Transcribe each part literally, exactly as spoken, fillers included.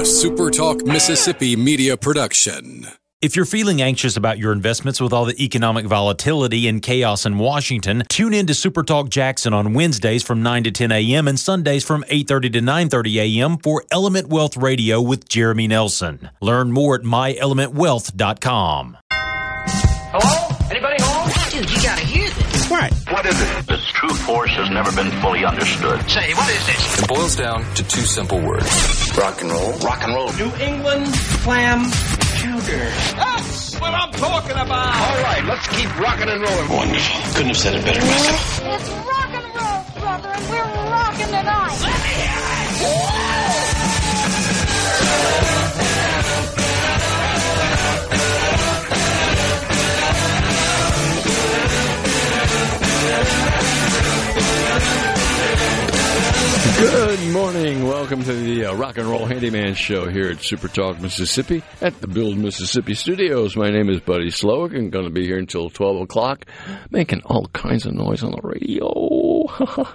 a Super Talk Mississippi media production. If you're feeling anxious about your investments with all the economic volatility and chaos in Washington, tune in to Super Talk Jackson on Wednesdays from nine to ten a.m. and Sundays from eight thirty to nine thirty a.m. for Element Wealth Radio with Jeremy Nelson. Learn more at my element wealth dot com. Hello? Anybody home? Dude, you gotta hear this. What? What is it? Its true force has never been fully understood. Say, what is this? It boils down to two simple words. Rock and roll. Rock and roll. New England clam chowder. That's what I'm talking about. All right, let's keep rocking and rolling. Wonderful. Couldn't have said it better myself. It's rock and roll, brother, and we're rocking tonight. Let me hear it. Good morning. Welcome to the uh, Rock and Roll Handyman Show here at Super Talk Mississippi at the Build Mississippi Studios. My name is Buddy Slowick. I'm going to be here until twelve o'clock making all kinds of noise on the radio.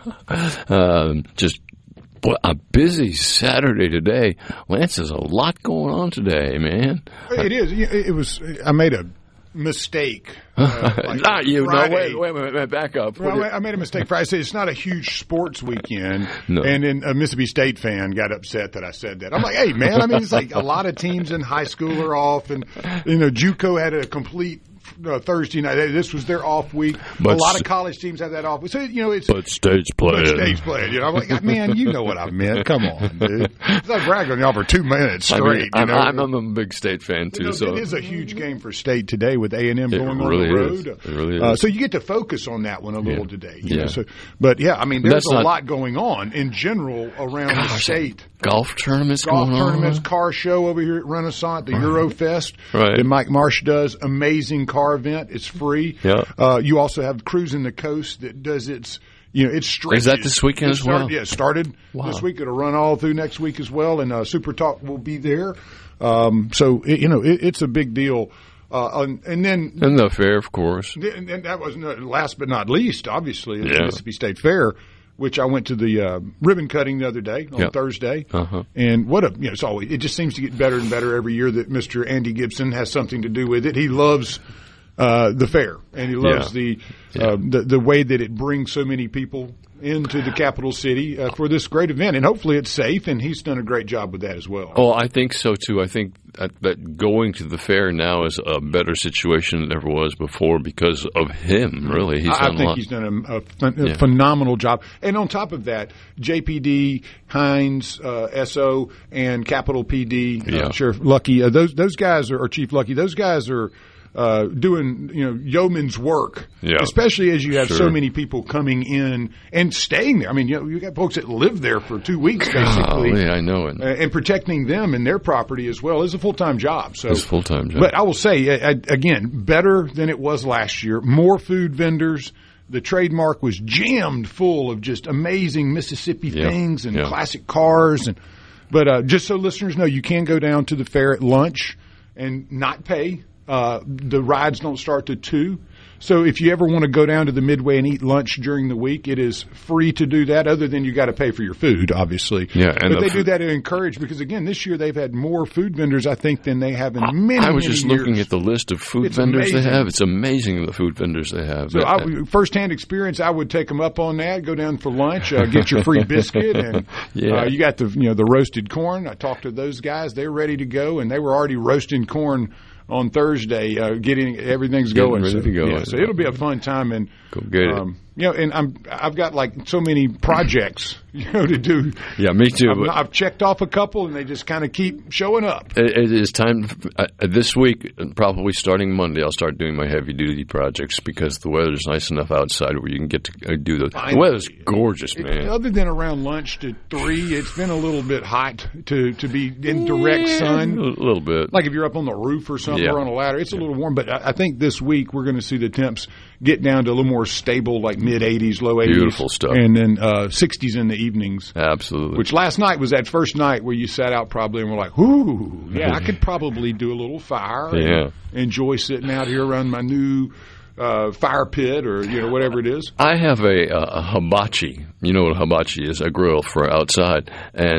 um, just what a busy Saturday today. Lance, there's a lot going on today, man. It is. It was. I made a mistake. Uh, like not you. Friday. No, wait, wait, wait, wait, back up. Well, I made a mistake Friday. I said it's not a huge sports weekend. No. And then a Mississippi State fan got upset that I said that. I'm like, hey, man, I mean, it's like a lot of teams in high school are off. And, you know, JUCO had a complete uh, Thursday night. This was their off week. But a lot of college teams have that off week. So, you know, it's. But State's playing. But State's playing. You know, I'm like, man, you know what I meant. Come on, dude. It's like bragging on y'all for two minutes straight. I mean, you I'm, know? I'm, I'm a big State fan, too. You know, so it is a huge game for State today with A and M It going really on the road. is. It really is. Uh, so you get to focus on that one a little Yeah. today. You Yeah. know, so, but, yeah, I mean, there's That's a not- lot going on in general around the Gosh, state. Golf tournaments Golf going tournaments, on. car show over here at Renaissance, the Right. Eurofest Right. that Mike Marsh does. Amazing car event. It's free. Yeah. Uh, you also have Cruising the Coast that does its, you know, it stretches. Is that this weekend It as well? started- Yeah, it started Wow. this week. It'll run all through next week as well, and uh, Super Talk will be there. Um, so, it, you know, it, it's a big deal. Uh, and, and then And the fair, of course. and, and that was not, last but not least, obviously, is Yeah. the Mississippi State Fair, which I went to the uh, ribbon cutting the other day on Yeah. Thursday. Uh-huh. And what a, you know, it's always, it just seems to get better and better every year that Mister Andy Gibson has something to do with it. He loves uh, the fair, and he loves Yeah. the, Yeah. uh, the the way that it brings so many people into the capital city uh, for this great event. And hopefully it's safe, and he's done a great job with that as well. Oh, I think so, too. I think that, that going to the fair now is a better situation than ever was before because of him, really. He's I done a think lot. he's done a, a, phen- a Yeah. phenomenal job. And on top of that, J P D, Hines, uh, S O, and Capital P D, Yeah. uh, Sheriff Lucky, uh, those those guys are, or Chief Lucky, those guys are uh, doing, you know, yeoman's work. Yeah. Especially as you have so Sure. many people coming in and staying there. I mean, you know, you got folks that live there for two weeks basically. Golly, I know it. Uh, and protecting them and their property as well is a full-time job. So It's a full-time job. But I will say, uh, again, better than it was last year. More food vendors. The trademark was jammed full of just amazing Mississippi Yeah, things and yeah. classic cars. And But uh, just so listeners know, you can go down to the fair at lunch and not pay. Uh, the rides don't start till two. So if you ever want to go down to the Midway and eat lunch during the week, it is free to do that, other than you got to pay for your food, obviously. Yeah, and but the they do f- that to encourage, because, again, this year they've had more food vendors, I think, than they have in many, I was many just years. looking at the list of food It's vendors amazing. they have. It's amazing the food vendors they have. So, But, I, uh, first-hand experience, I would take them up on that. Go down for lunch, uh, get your free biscuit, and Yeah. uh, you got the you know the roasted corn. I talked to those guys; they're ready to go, and they were already roasting corn on Thursday, uh, getting everything's Getting going. ready so, to go. Yeah, so it'll be a fun time, and Go get it. Um, you know, and I'm I've got like so many projects, you know, to do. yeah, me too. I've, but- I've checked off a couple, and they just kind of keep showing up. It, it is time uh, this week, and probably starting Monday. I'll start doing my heavy duty projects because the weather's nice enough outside where you can get to uh, do the. Finally. The weather's gorgeous, It- man. other than around lunch to three, it's been a little bit hot to, to be in direct Yeah, sun. a little bit. Like if you're up on the roof or something Yeah. or on a ladder, it's a little warm. But I, I think this week we're going to see the temps get down to a little more stable, like mid eighties, low eighties. Beautiful stuff. And then uh, sixties in the evenings. Absolutely. Which last night was that first night where you sat out probably and were like, "Whoo, yeah, I could probably do a little fire. Yeah. And enjoy sitting out here around my new uh, fire pit or you know whatever it is." I have a, a, a hibachi. You know what a hibachi is? A grill for outside. And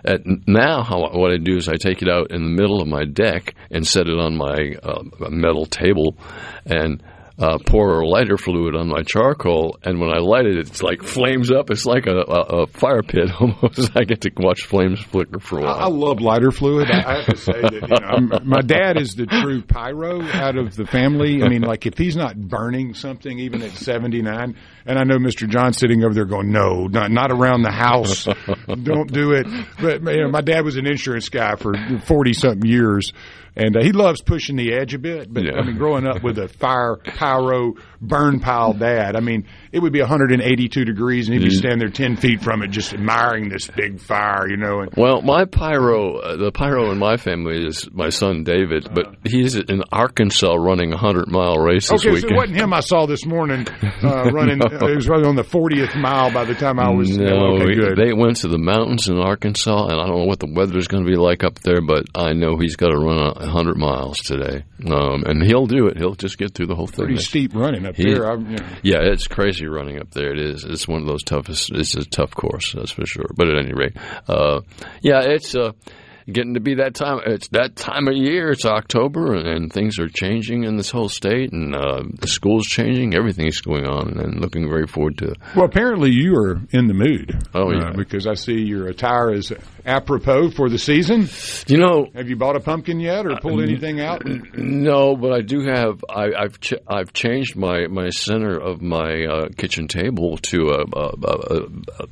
at, now how, what I do is I take it out in the middle of my deck and set it on my uh, metal table and uh, pour a lighter fluid on my charcoal. And when I light it, it's like flames up. It's like a, a, a fire pit almost. I get to watch flames flicker for a while. I, I love lighter fluid. I, I have to say that, you know, I'm, my dad is the true pyro out of the family. I mean, like if he's not burning something even at seventy-nine, and I know Mister John's sitting over there going, no, not, not around the house. Don't do it. But you know, my dad was an insurance guy for forty-something years. And uh, he loves pushing the edge a bit, but, yeah. I mean, growing up with a fire, pyro, burn pile dad, I mean, it would be one hundred eighty-two degrees, and he'd be standing there ten feet from it just admiring this big fire, you know. And, well, my pyro, uh, the pyro in my family is my son David, but he's in Arkansas running a hundred-mile race this okay, weekend. So it wasn't him I saw this morning uh, running. no. uh, It was running on the fortieth mile by the time I was. No, okay, good. They went to the mountains in Arkansas, and I don't know what the weather's going to be like up there, but I know he's got to run a one hundred miles today, um, and he'll do it. He'll just get through the whole thing. Pretty steep running up he, there. I, you know. Yeah, it's crazy running up there. It is. It's one of those toughest. It's a tough course, that's for sure. But at any rate, uh, yeah, it's uh, getting to be that time. It's that time of year. It's October, and, and things are changing in this whole state, and uh, the school's changing. Everything's going on, and looking very forward to it. Well, apparently you are in the mood. Oh, yeah. Uh, because I see your attire is apropos for the season. You know, have you bought a pumpkin yet, or pulled uh, anything out? No, but I do have. I, I've ch- I've changed my, my center of my uh, kitchen table to a. a, a, a, a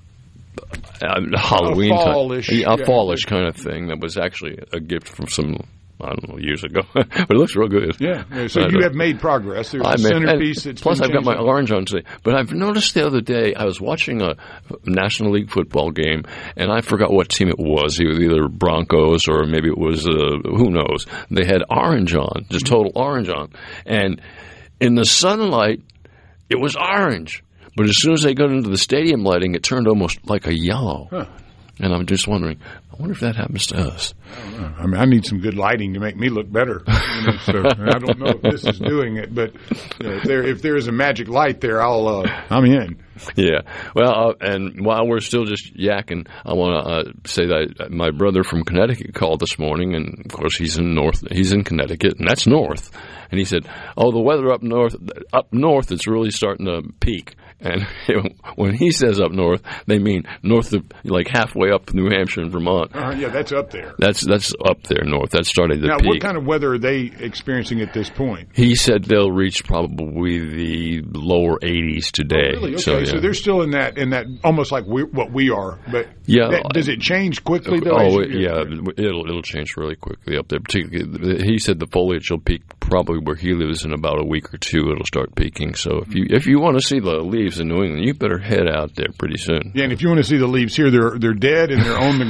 A Halloween, a fallish, kind, a yeah. fallish kind of thing that was actually a gift from some, I don't know, years ago. But it looks real good. Yeah, yeah so you have made progress. There's I a made, centerpiece that's plus been I've got my out. orange on today. But I've noticed the other day, I was watching a National League football game, and I forgot what team it was. It was either Broncos or maybe it was, uh, who knows. They had orange on, just total orange on. And in the sunlight, it was orange. But as soon as they got into the stadium lighting, it turned almost like a yellow. Huh. And I'm just wondering, I wonder if that happens to us. I don't know. I mean, I need some good lighting to make me look better. You know, so I don't know if this is doing it, but you know, if there if there is a magic light there, I'll uh, I'm in. Yeah. Well, uh, and while we're still just yakking, I want to uh, say that my brother from Connecticut called this morning, and of course he's in north. He's in Connecticut, and that's north. And he said, "Oh, the weather up north, up north, it's really starting to peak." And when he says up north, they mean north of, like halfway up New Hampshire and Vermont. Uh, yeah, that's up there. That's that's up there north. That's starting to now, peak. Now, what kind of weather are they experiencing at this point? He said they'll reach probably the lower eighties today. Oh, really? Okay, so, yeah. so they're still in that in that almost like we, what we are. But yeah, that, does it change quickly though? Oh, it, yeah, it'll it'll change really quickly up there. Particularly, he said the foliage will peak probably where he lives in about a week or two. It'll start peaking. So if you if you want to see the leaves in New England, you better head out there pretty soon. Yeah, and if you want to see the leaves here, they're they're dead and they're on the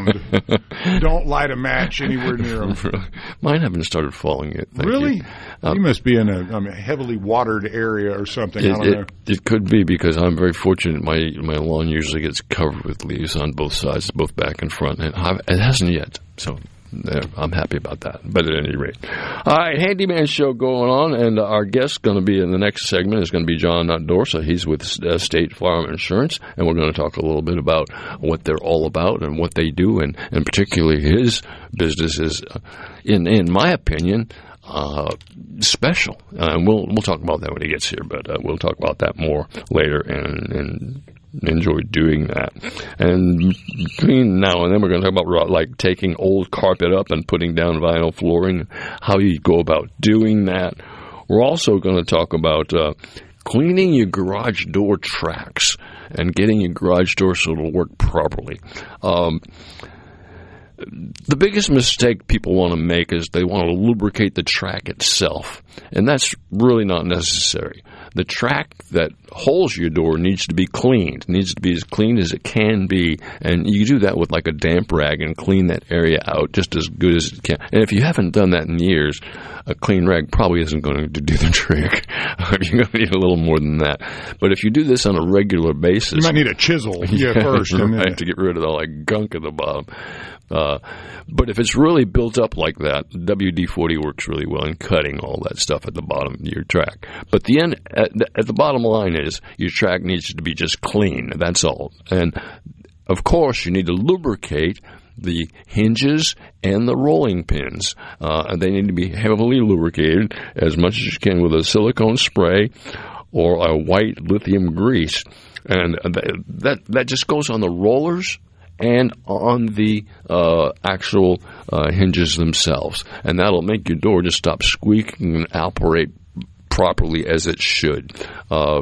ground. Don't light a match anywhere near them. Mine haven't started falling yet. Really? You. Uh, you must be in a I mean, heavily watered area or something. It, I don't it, know. It could be because I'm very fortunate. My my lawn usually gets covered with leaves on both sides, both back and front, and I've, it hasn't yet. So there, I'm happy about that. But at any rate, all right, Handyman Show going on, and our guest going to be in the next segment is going to be John Dorsa. He's with uh, State Farm Insurance, and we're going to talk a little bit about what they're all about and what they do, and, and particularly his business is, uh, in in my opinion, Uh, special, uh, and we'll we'll talk about that when he gets here. But uh, we'll talk about that more later, and, and enjoy doing that. And between now and then, we're going to talk about like taking old carpet up and putting down vinyl flooring, how you go about doing that. We're also going to talk about uh, cleaning your garage door tracks and getting your garage door so it'll work properly. Um, The biggest mistake people want to make is they want to lubricate the track itself, and that's really not necessary. The track that holds your door needs to be cleaned, needs to be as clean as it can be, and you do that with like a damp rag and clean that area out just as good as it can. And if you haven't done that in years, a clean rag probably isn't going to do the trick. You're going to need a little more than that. But if you do this on a regular basis... You might need a chisel yeah, first. Right, and then... to get rid of all that gunk at the bottom. Uh, but if it's really built up like that, W D forty works really well in cutting all that stuff at the bottom of your track. But the end, at the, at the bottom line is your track needs to be just clean. That's all. And of course, you need to lubricate the hinges and the rolling pins. Uh, they need to be heavily lubricated as much as you can with a silicone spray or a white lithium grease. And that that just goes on the rollers and on the uh, actual uh, hinges themselves. And that'll make your door just stop squeaking and operate properly as it should. Uh,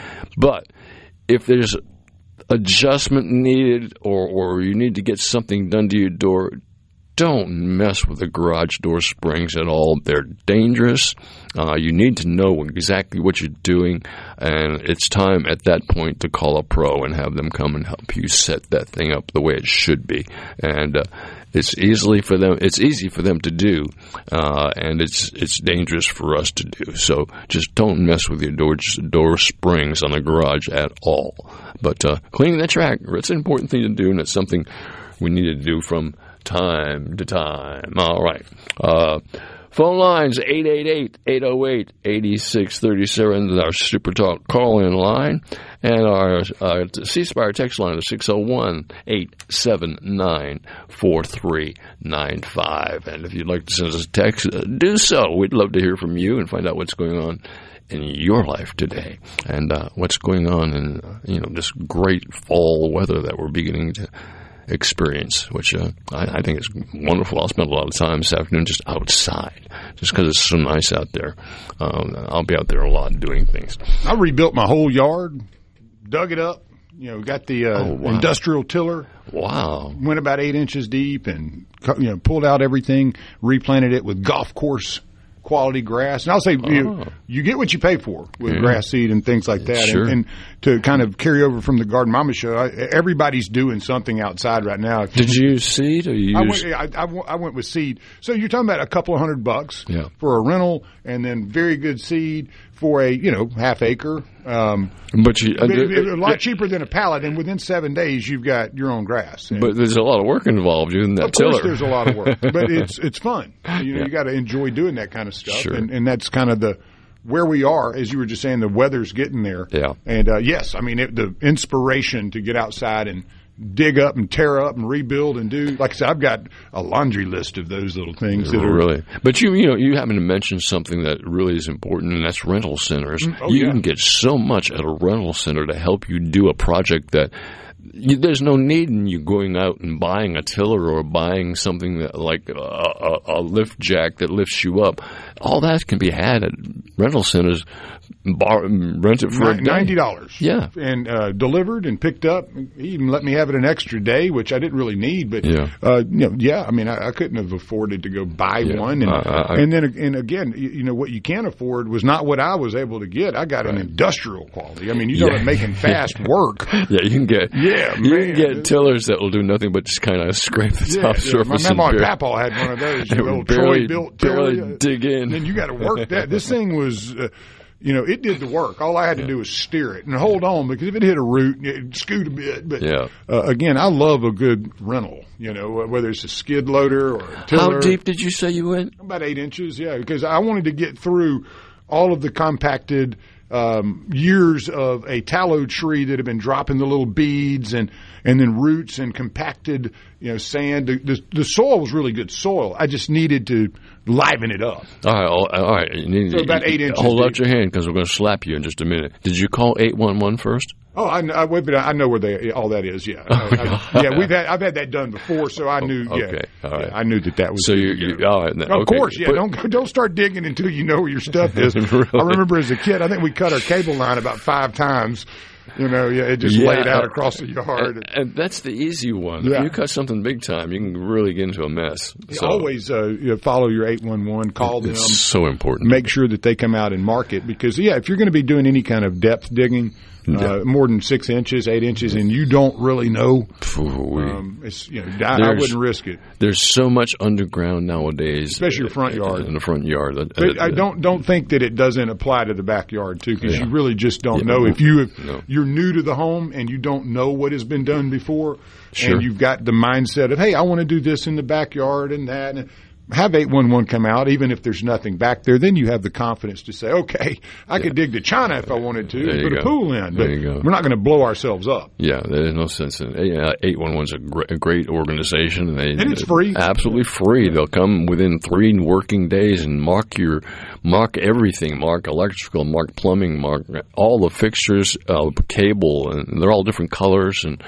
but if there's adjustment needed or, or you need to get something done to your door, don't mess with the garage door springs at all. They're dangerous. Uh, you need to know exactly what you're doing, and it's time at that point to call a pro and have them come and help you set that thing up the way it should be. And uh, it's easily for them. It's easy for them to do, uh, and it's it's dangerous for us to do. So just don't mess with your door door springs on the garage at all. But uh, cleaning the track, it's an important thing to do, and it's something we need to do from time to time. All right. Uh, phone lines, eight eight eight, eight oh eight, eight six three seven is our Super Talk call-in line. And our uh, C-Spire text line is six oh one, eight seven nine, four three nine five. And if you'd like to send us a text, uh, do so. We'd love to hear from you and find out what's going on in your life today and uh, what's going on in uh, you know this great fall weather that we're beginning to experience, which uh, I, I think is wonderful. I'll spend a lot of time this afternoon just outside, just because it's so nice out there. Um, I'll be out there a lot doing things. I rebuilt my whole yard, dug it up, you know, got the uh, oh, wow. industrial tiller. Wow. Went about eight inches deep and, you know, pulled out everything, replanted it with golf course quality grass. And I'll say, oh. you, you get what you pay for with yeah. grass seed and things like that. Sure. And, and to kind of carry over from the Garden Mama show, I, everybody's doing something outside right now. Did you use seed or you I used? went, I, I, I went with seed. So you're talking about a couple of hundred bucks yeah. for a rental and then very good seed for a, you know, half acre. Um, but you, uh, a lot cheaper than a pallet, and within seven days you've got your own grass. And but there's a lot of work involved in that of tiller. Of course there's a lot of work, but it's it's fun. You know, yeah. you got to enjoy doing that kind of stuff, sure. and, and that's kind of the where we are, as you were just saying, the weather's getting there. Yeah. And uh, yes, I mean it, the inspiration to get outside and dig up and tear up and rebuild and do. Like I said, I've got a laundry list of those little things that are really. But you, you know, you happen to mention something that really is important, and that's rental centers. Oh, you yeah. can get so much at a rental center to help you do a project that. You, there's no need in you going out and buying a tiller or buying something that, like a, a, a lift jack that lifts you up. All that can be had at rental centers. Bar, rent it for a day. ninety dollars. Yeah. And uh, delivered and picked up. He even let me have it an extra day, which I didn't really need. But, yeah, uh, you know, yeah I mean, I, I couldn't have afforded to go buy yeah. one. And, uh, I, and then, and again, you, you know, what you can afford was not what I was able to get. I got right. an industrial quality. I mean, you know, yeah. making fast work. Yeah, you can get yeah, you man. can get tillers that will do nothing but just kind of scrape the yeah, top yeah. surface. My mama and bare, Papa had one of those. You know, barely, Troy built barely tiller. dig in. And then you got to work that. This thing was. Uh, You know, it did the work. All I had to yeah. do was steer it and hold on, because if it hit a root, it'd scoot a bit. But yeah. uh, again, I love a good rental, you know, whether it's a skid loader or a tiller. How deep did you say you went? About eight inches, yeah, because I wanted to get through all of the compacted um, years of a tallow tree that had been dropping the little beads and, and then roots and compacted, you know, sand. The, the, the soil was really good soil. I just needed to liven it up. All right, all, all right. You need, so about eight inches. Hold deep. out your hand, because we're going to slap you in just a minute. Did you call eight one one first? Oh, I, I, but I know where they all that is. Yeah, I, I, yeah. We've had I've had that done before, so I knew. Yeah, okay, all right. Yeah, I knew that that was. So you, you all right? Of okay. course, yeah. But, don't don't start digging until you know where your stuff is. Really? I remember as a kid, I think we cut our cable line about five times. You know, yeah, it just yeah, laid out across the yard. And, and that's the easy one. Yeah. If you cut something big time, you can really get into a mess. So, always uh, you know, follow your eight one one, call them. It's so important. Make sure that they come out and mark it, because, yeah, if you're going to be doing any kind of depth digging, uh, more than six inches, eight inches, and you don't really know, um, it's, you know, I, I wouldn't risk it. There's so much underground nowadays, especially your front yard. In the front yard, but I don't don't think that it doesn't apply to the backyard too, because yeah. you really just don't yeah, know. If you if no. you're new to the home and you don't know what has been done before, sure. and you've got the mindset of, hey, I want to do this in the backyard and that. And have eight one one come out, even if there's nothing back there. Then you have the confidence to say, okay, I yeah. could dig to China if I wanted to, there put go. a pool in. But there you go. we're not going to blow ourselves up. Yeah, there's no sense in it. eight one one's a great, a great organization. And, they, and it's free. Absolutely free. They'll come within three working days and mark your mark everything, mark electrical, mark plumbing, mark all the fixtures, uh, cable, and they're all different colors and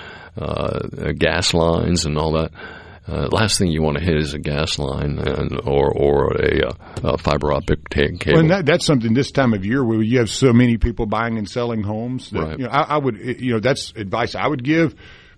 uh, gas lines and all that. Uh, last thing you want to hit is a gas line and, or or a, a fiber optic t- cable. Well, and that, that's something this time of year where you have so many people buying and selling homes. That, right. You know, I, I would, you know, that's advice I would give.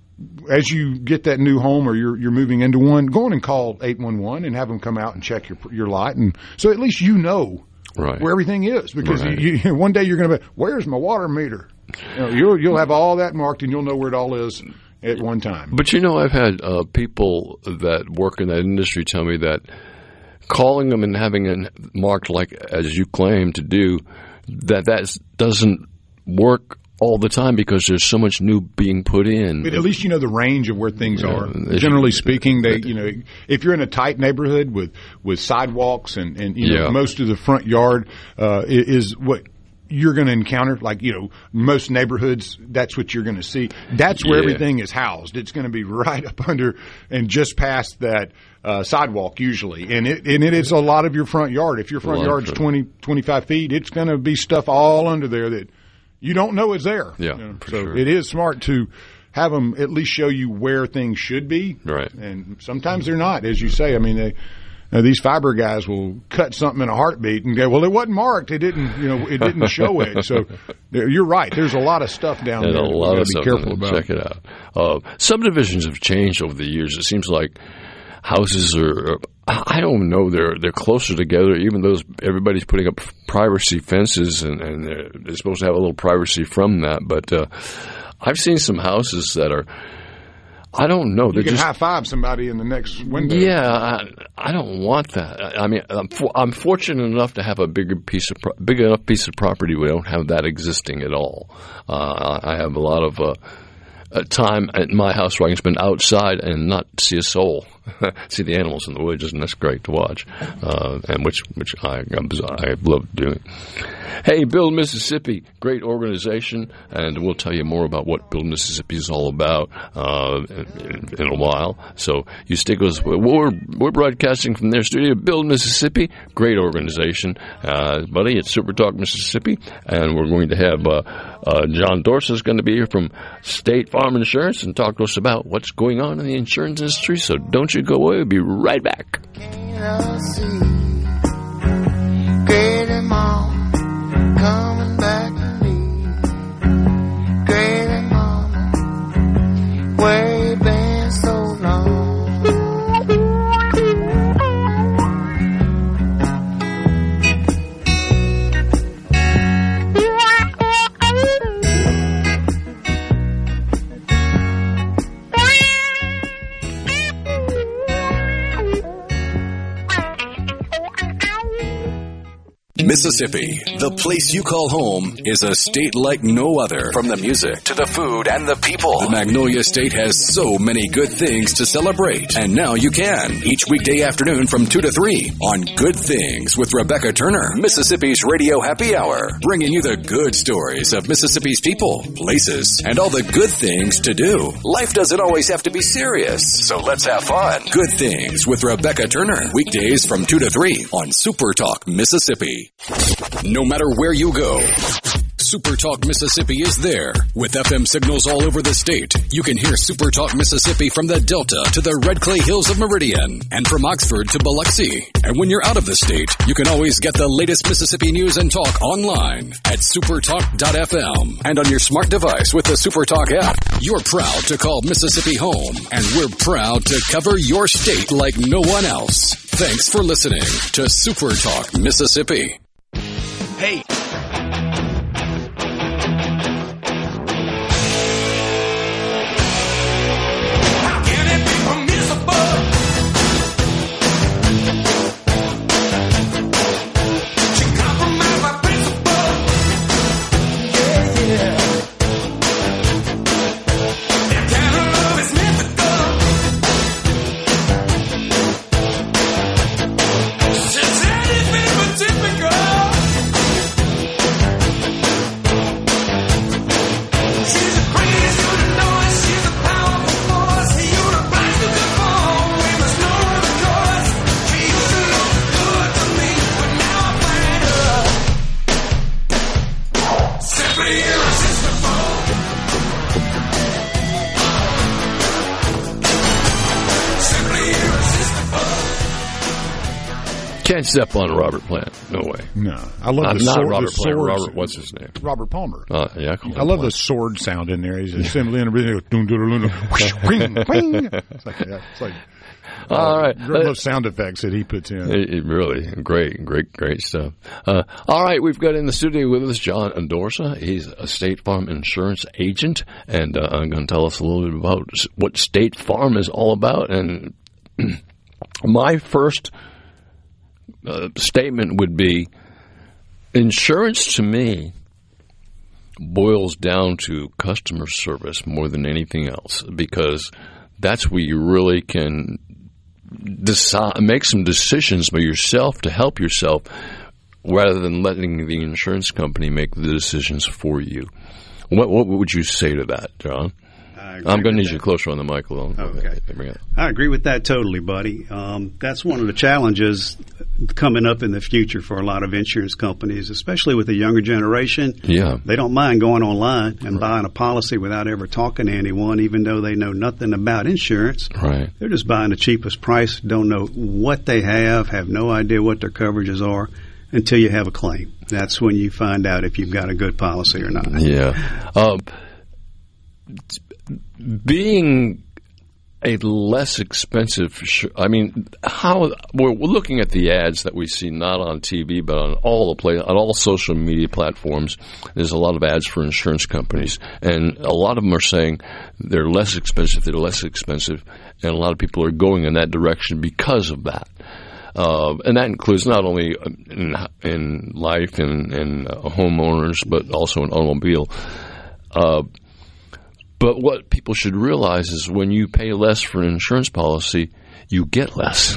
As you get that new home or you're you're moving into one, go on and call eight one one and have them come out and check your your lot, and so at least you know right. where everything is. Because right. you, you, one day you're going to be, where's my water meter? You know, you'll you'll have all that marked and you'll know where it all is at one time. But you know, I've had uh, people that work in that industry tell me that calling them and having it marked like as you claim to do, that that doesn't work all the time because there's so much new being put in. But at least you know the range of where things yeah, are. Generally speaking, they you know if you're in a tight neighborhood with, with sidewalks and and you know yeah. most of the front yard uh, is what you're going to encounter. Like you know most neighborhoods, that's what you're going to see. That's where yeah. everything is housed. It's going to be right up under and just past that uh, sidewalk usually, and it and it is a lot of your front yard. If your front yard's twenty, twenty-five feet, it's going to be stuff all under there that you don't know is there. Yeah, you know? for so sure. it is smart to have them at least show you where things should be. Right. And sometimes they're not, as you say. I mean, they, uh, these fiber guys will cut something in a heartbeat and go, well, it wasn't marked. It didn't, you know, it didn't show it. So you're right. There's a lot of stuff down and there. a that lot we of gotta be stuff. careful about. Check it out. Uh, subdivisions have changed over the years. It seems like houses are, I don't know, they're they're closer together, even though everybody's putting up privacy fences and, and they're, they're supposed to have a little privacy from that. But uh, I've seen some houses that are, I don't know. You can just, high five somebody in the next window. Yeah, I, I don't want that. I mean, I'm, for, I'm fortunate enough to have a bigger piece of pro- big enough piece of property where I don't have that existing at all. Uh, I have a lot of uh, uh, time at my house where I can spend outside and not see a soul, see the animals in the woods, and that's great to watch, uh, and which which I I love doing. Hey, Build Mississippi, great organization, and we'll tell you more about what Build Mississippi is all about uh, in, in a while. So you stick with us. We're, we're broadcasting from their studio, Build Mississippi, great organization, uh, buddy. It's Super Talk Mississippi, and we're going to have uh, uh, John Dorsey is going to be here from State Farm Insurance and talk to us about what's going on in the insurance industry. So don't you go away. We'll be right back. Coming back to me, great mama, where you been so long? Mississippi, the place you call home, is a state like no other. From the music to the food and the people, the Magnolia State has so many good things to celebrate. And now you can, each weekday afternoon from two to three on Good Things with Rebecca Turner, Mississippi's Radio Happy Hour, bringing you the good stories of Mississippi's people, places, and all the good things to do. Life doesn't always have to be serious, so let's have fun. Good Things with Rebecca Turner, weekdays from two to three on Super Talk Mississippi. No matter where you go, Super Talk Mississippi is there. With F M signals all over the state, you can hear Super Talk Mississippi from the Delta to the Red Clay Hills of Meridian and from Oxford to Biloxi. And when you're out of the state, you can always get the latest Mississippi news and talk online at supertalk dot f m and on your smart device with the Super Talk app. You're proud to call Mississippi home, and we're proud to cover your state like no one else. Thanks for listening to Super Talk Mississippi. Hey. can't step on a Robert Plant. No way. No. I love I'm the not sword. Robert the Plant. swords. Robert, what's his name? Robert Palmer. Uh, yeah, I, call him I love Plant. the sword sound in there. He's assembling everything. Dun, dun, dun, dun, whoosh, ring, ring. It's like, it's like uh, all right. those sound effects that he puts in. It, it really great, great, great stuff. Uh, all right, we've got in the studio with us John Endorsa. He's a State Farm insurance agent, and uh, I'm going to tell us a little bit about what State Farm is all about. And my first uh, statement would be, insurance to me boils down to customer service more than anything else, because that's where you really can decide, make some decisions by yourself to help yourself, rather than letting the insurance company make the decisions for you. What, what would you say to that, John? I'm going to need that. You closer on the mic a little. Okay. I agree with that totally, buddy. Um, that's one of the challenges coming up in the future for a lot of insurance companies, especially with the younger generation. Yeah. They don't mind going online and right. buying a policy without ever talking to anyone, even though they know nothing about insurance. Right. They're just buying the cheapest price, don't know what they have, have no idea what their coverages are until you have a claim. That's when you find out if you've got a good policy or not. Yeah. Um, being a less expensive, I mean, how we're looking at the ads that we see not on T V but on all the play on all social media platforms. There's a lot of ads for insurance companies, and a lot of them are saying they're less expensive. They're less expensive, and a lot of people are going in that direction because of that. Uh, and that includes not only in, in life and, and uh, homeowners, but also in automobile. Uh, But what people should realize is when you pay less for an insurance policy, you get less.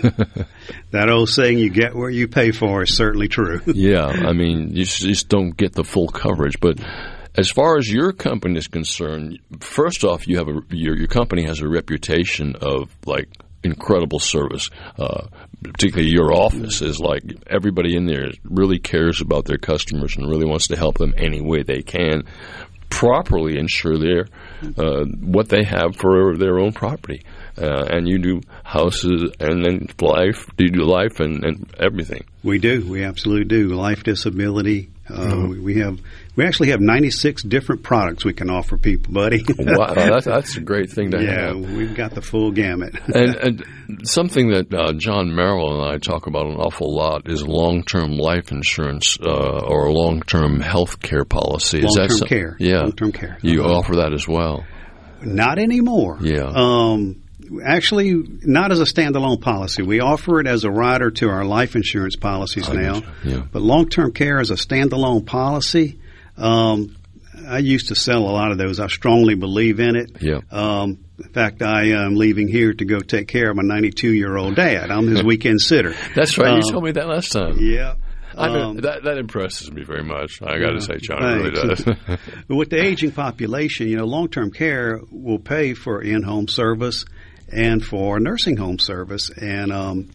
That old saying, you get what you pay for, is certainly true. Yeah, I mean, you just don't get the full coverage. But as far as your company is concerned, first off, you have a, your, your company has a reputation of, like, incredible service. Uh, particularly your office is like everybody in there really cares about their customers and really wants to help them any way they can properly insure their uh, what they have for their own property. Uh, and you do houses and then life. Do you do life and, and everything? We do. We absolutely do. Life, disability. Uh, mm-hmm. We have. We actually have ninety-six different products we can offer people, buddy. Wow, that's, that's a great thing to yeah, have. Yeah, we've got the full gamut. and, and something that uh, John Merrill and I talk about an awful lot is long-term life insurance uh, or long-term health care policy. Is long-term that some, care. Yeah, long-term care. You uh-huh. offer that as well. Not anymore. Yeah. Um, actually, not as a standalone policy. We offer it as a rider to our life insurance policies I now. Yeah. But long-term care as a standalone policy, um, I used to sell a lot of those. I strongly believe in it. Yeah. Um, in fact, I am leaving here to go take care of my ninety-two-year-old dad. I'm his weekend sitter. That's right. Um, you told me that last time. Yeah. I mean, Um, that that impresses me very much. I got to yeah, say, John, it really does. With the aging population, you know, long-term care will pay for in-home service and for nursing home service. And um,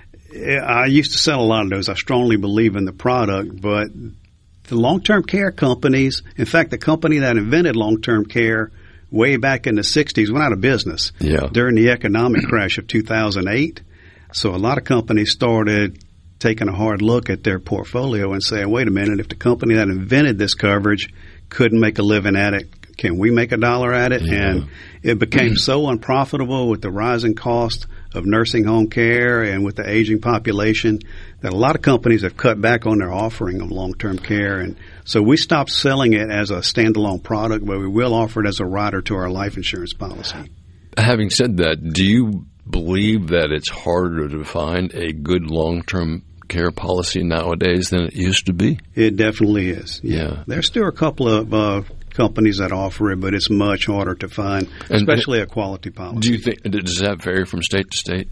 I used to sell a lot of those. I strongly believe in the product, but the long-term care companies, in fact, the company that invented long-term care way back in the sixties went out of business yeah. during the economic crash of two thousand eight. So a lot of companies started taking a hard look at their portfolio and saying, wait a minute, if the company that invented this coverage couldn't make a living at it, can we make a dollar at it? Yeah. And it became so unprofitable with the rising cost of nursing home care and with the aging population that a lot of companies have cut back on their offering of long-term care. And so we stopped selling it as a standalone product, but we will offer it as a rider to our life insurance policy. Having said that, do you believe that it's harder to find a good long-term care policy nowadays than it used to be? It definitely is. Yeah. Yeah. There's still a couple of uh, companies that offer it, but it's much harder to find, especially and, a quality policy. Do you think, does that vary from state to state?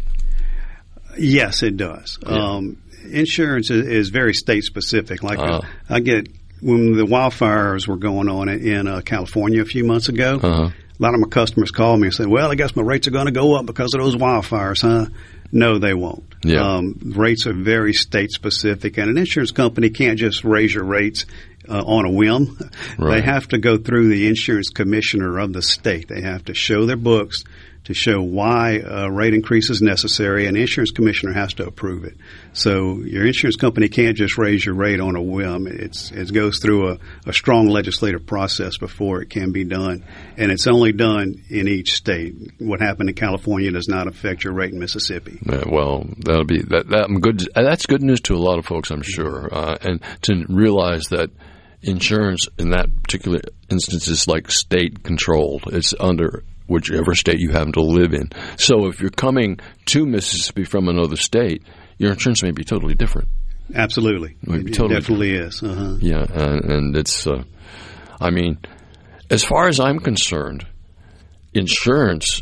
Yes, it does. Yeah. Um, insurance is, is very state specific. Like uh, uh, I get when the wildfires were going on in uh, California a few months ago. Uh-huh. A lot of my customers call me and say, well, I guess my rates are going to go up because of those wildfires, huh? No, they won't. Yeah. Um, rates are very state-specific, and an insurance company can't just raise your rates uh, on a whim. Right. They have to go through the insurance commissioner of the state. They have to show their books to show why a rate increase is necessary, and the insurance commissioner has to approve it. So your insurance company can't just raise your rate on a whim. It's, it goes through a, a strong legislative process before it can be done, and it's only done in each state. What happened in California does not affect your rate in Mississippi. Yeah, well, that'll be that. that I'm good. That's good news to a lot of folks, I'm sure, uh, and to realize that insurance in that particular instance is like state controlled. It's under whichever state you happen to live in. So if you're coming to Mississippi from another state, your insurance may be totally different. Absolutely. It, may be it totally definitely different. is. Uh-huh. Yeah, and, and it's, uh, I mean, as far as I'm concerned, insurance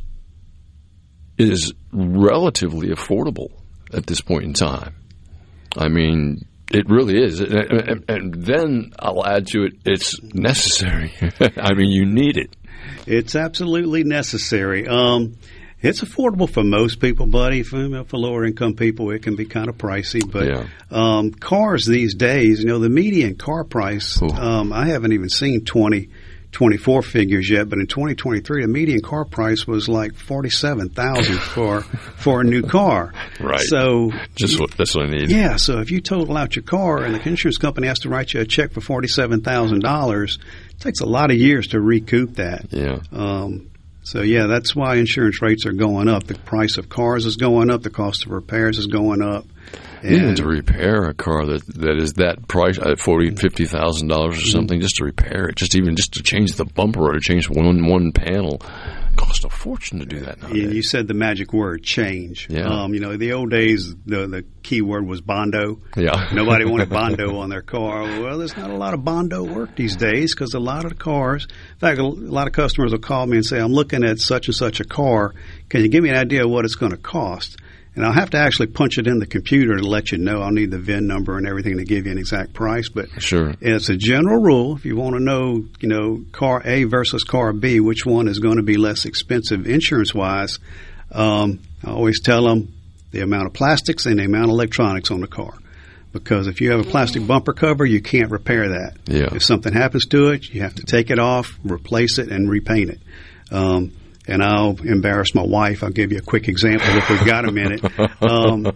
is relatively affordable at this point in time. I mean, it really is. And, and, and then I'll add to it, it's necessary. I mean, you need it. It's absolutely necessary. Um, it's affordable for most people, buddy. For, for lower income people, it can be kind of pricey. But yeah. um, cars these days, you know, the median car price, um, I haven't even seen twenty twenty-four figures yet, but in twenty twenty-three, the median car price was like forty-seven thousand dollars for for a new car. Right. So just what that's what I need. Yeah. So if you total out your car and the insurance company has to write you a check for forty-seven thousand dollars, it takes a lot of years to recoup that. Yeah. Um, so yeah, that's why insurance rates are going up. The price of cars is going up. The cost of repairs is going up. And even to repair a car that, that is that price at forty, fifty thousand dollars or something, just to repair it, just even just to change the bumper or to change one one panel, it costs a fortune to do that nowadays. You said the magic word, change. Yeah. Um, you know, the old days, the the key word was bondo. Yeah. Nobody wanted bondo on their car. Well, there's not a lot of bondo work these days because a lot of the cars. In fact, a lot of customers will call me and say, "I'm looking at such and such a car. Can you give me an idea of what it's going to cost?" And I'll have to actually punch it in the computer to let you know. I'll need the V I N number and everything to give you an exact price. But sure, it's a general rule. If you want to know, you know, car A versus car B, which one is going to be less expensive insurance-wise, um, I always tell them the amount of plastics and the amount of electronics on the car. Because if you have a plastic bumper cover, you can't repair that. Yeah. If something happens to it, you have to take it off, replace it, and repaint it. Um, And I'll embarrass my wife. I'll give you a quick example if we've got a minute. Um,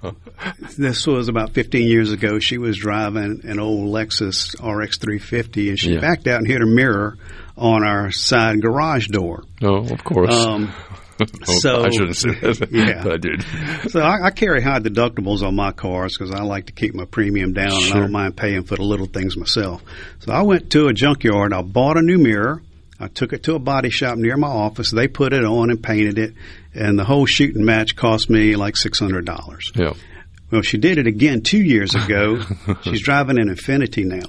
this was about fifteen years ago. She was driving an old Lexus R X three fifty, and she yeah. backed out and hit a mirror on our side garage door. Oh, of course. Um, oh, so I shouldn't say that, yeah. but I did. So I, I carry high deductibles on my cars because I like to keep my premium down, sure. and I don't mind paying for the little things myself. So I went to a junkyard. I bought a new mirror. I took it to a body shop near my office. They put it on and painted it, and the whole shooting match cost me like six hundred dollars. Yeah. Well, she did it again two years ago. She's driving an Infiniti now.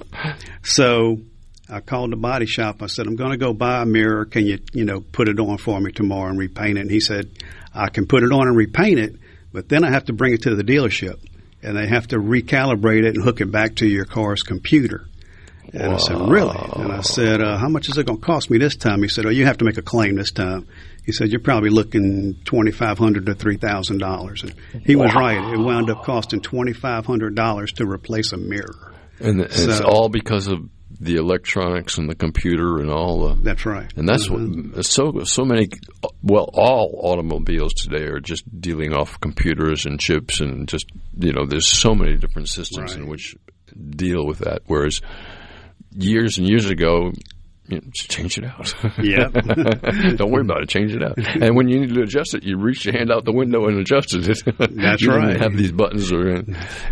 So I called the body shop. I said, I'm going to go buy a mirror. Can you, you know, put it on for me tomorrow and repaint it? And he said, I can put it on and repaint it, but then I have to bring it to the dealership, and they have to recalibrate it and hook it back to your car's computer. And wow. I said, really? And I said, uh, how much is it going to cost me this time? He said, oh, you have to make a claim this time. He said, you're probably looking twenty-five hundred dollars to three thousand dollars. And he was wow. right. It wound up costing twenty-five hundred dollars to replace a mirror. And, and so, it's all because of the electronics and the computer and all the... That's right. And that's mm-hmm. what... So, so many... Well, all automobiles today are just dealing off computers and chips and just, you know, there's so many different systems right. in which deal with that. Whereas... years and years ago, you know, just change it out. Yeah. Don't worry about it. Change it out. And when you need to adjust it, you reach your hand out the window and adjusted it. That's you right. You have these buttons that are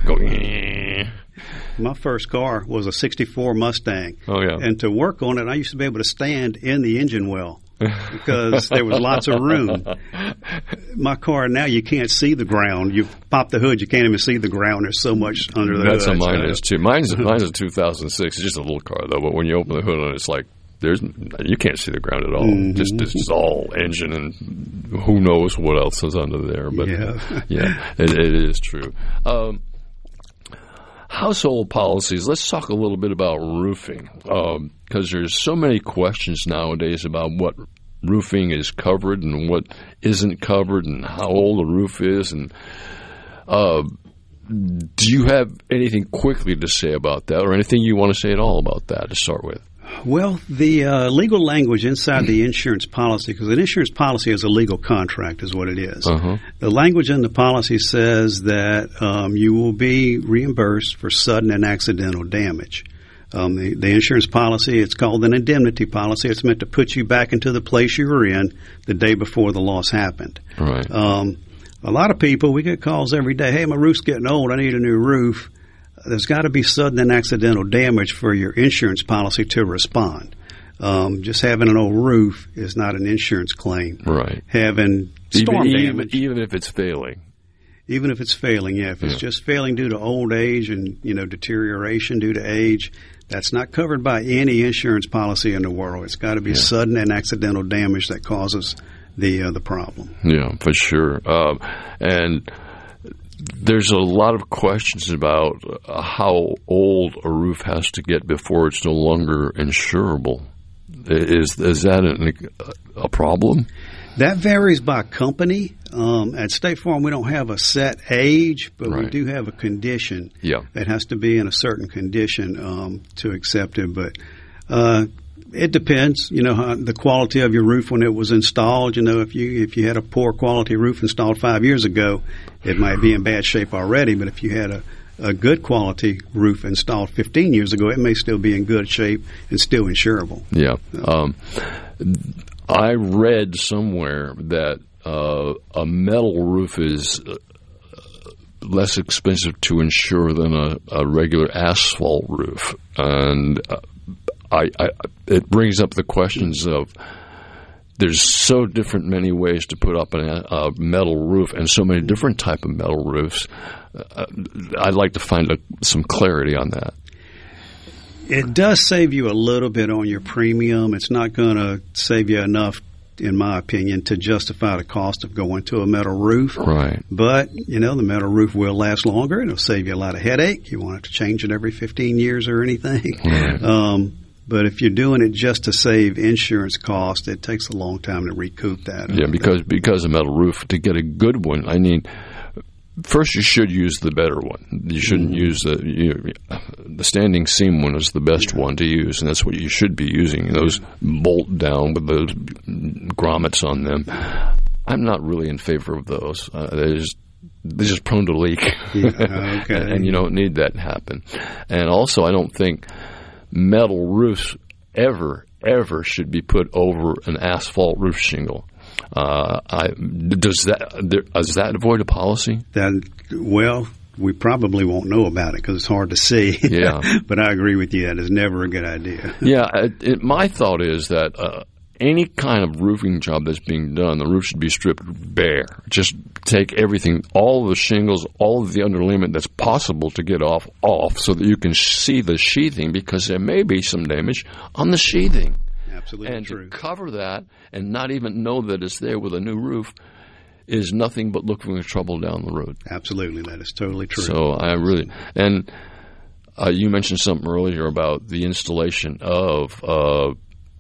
going. My first car was a sixty-four Mustang. Oh, yeah. And to work on it, I used to be able to stand in the engine well because there was lots of room. My car now, you can't see the ground. You pop the hood, you can't even see the ground. There's so much under the That's hood. That's how mine is, too. Mine's, mine's a two thousand six. It's just a little car, though. But when you open the hood on it, it's like, there's you can't see the ground at all. Mm-hmm. Just it's just all engine and who knows what else is under there. But yeah, yeah it, it is true. Um, household policies. Let's talk a little bit about roofing because um, there's so many questions nowadays about what roofing is covered and what isn't covered and how old the roof is. And uh, do you have anything quickly to say about that or anything you want to say at all about that to start with? Well, the uh, legal language inside the insurance policy, because an insurance policy is a legal contract is what it is. Uh-huh. The language in the policy says that um, you will be reimbursed for sudden and accidental damage. Um, the, the insurance policy, it's called an indemnity policy. It's meant to put you back into the place you were in the day before the loss happened. Right. Um, a lot of people, we get calls every day, hey, my roof's getting old, I need a new roof. There's got to be sudden and accidental damage for your insurance policy to respond. Um, just having an old roof is not an insurance claim. Right. Having storm even, damage. Even, even if it's failing. Even if it's failing, yeah. If it's yeah. just failing due to old age and, you know, deterioration due to age, that's not covered by any insurance policy in the world. It's got to be yeah. sudden and accidental damage that causes the uh, the problem. Yeah, for sure. Um, and there's a lot of questions about how old a roof has to get before it's no longer insurable. Is is that an, a problem? That varies by company. Um, at State Farm, we don't have a set age, but right. we do have a condition. Yeah. It has to be in a certain condition um, to accept it. But uh, it depends, you know, how, the quality of your roof when it was installed. You know, if you if you had a poor quality roof installed five years ago, it might be in bad shape already. But if you had a, a good quality roof installed fifteen years ago, it may still be in good shape and still insurable. Yeah. Um, I read somewhere that uh, a metal roof is uh, less expensive to insure than a, a regular asphalt roof. And uh, I, I, it brings up the questions of there's so different many ways to put up an, a metal roof and so many different type of metal roofs. Uh, I'd like to find a, some clarity on that. It does save you a little bit on your premium. It's not going to save you enough, in my opinion, to justify the cost of going to a metal roof. Right. But, you know, the metal roof will last longer. It'll save you a lot of headache. You won't have to change it every fifteen years or anything. Right. Um, but if you're doing it just to save insurance costs, it takes a long time to recoup that. Yeah, because because a metal roof, to get a good one, I mean, first you should use the better one. You shouldn't mm-hmm. use the you, the standing seam one is the best yeah. one to use, and that's what you should be using. Those bolt down with those grommets on them. I'm not really in favor of those. Uh, they're just they're just prone to leak, yeah, okay. and, and you don't need that to happen. And also, I don't think metal roofs ever ever should be put over an asphalt roof shingle. Uh, I, does that there, does that avoid a policy? That well, we probably won't know about it because it's hard to see. Yeah, but I agree with you. That is never a good idea. Yeah, it, it, my thought is that uh, any kind of roofing job that's being done, the roof should be stripped bare. Just take everything, all the shingles, all of the underlayment that's possible to get off off, so that you can see the sheathing, because there may be some damage on the sheathing. Absolutely and true. To cover that and not even know that it's there with a new roof is nothing but looking for trouble down the road. Absolutely, that is totally true. So I really and uh, you mentioned something earlier about the installation of. Uh,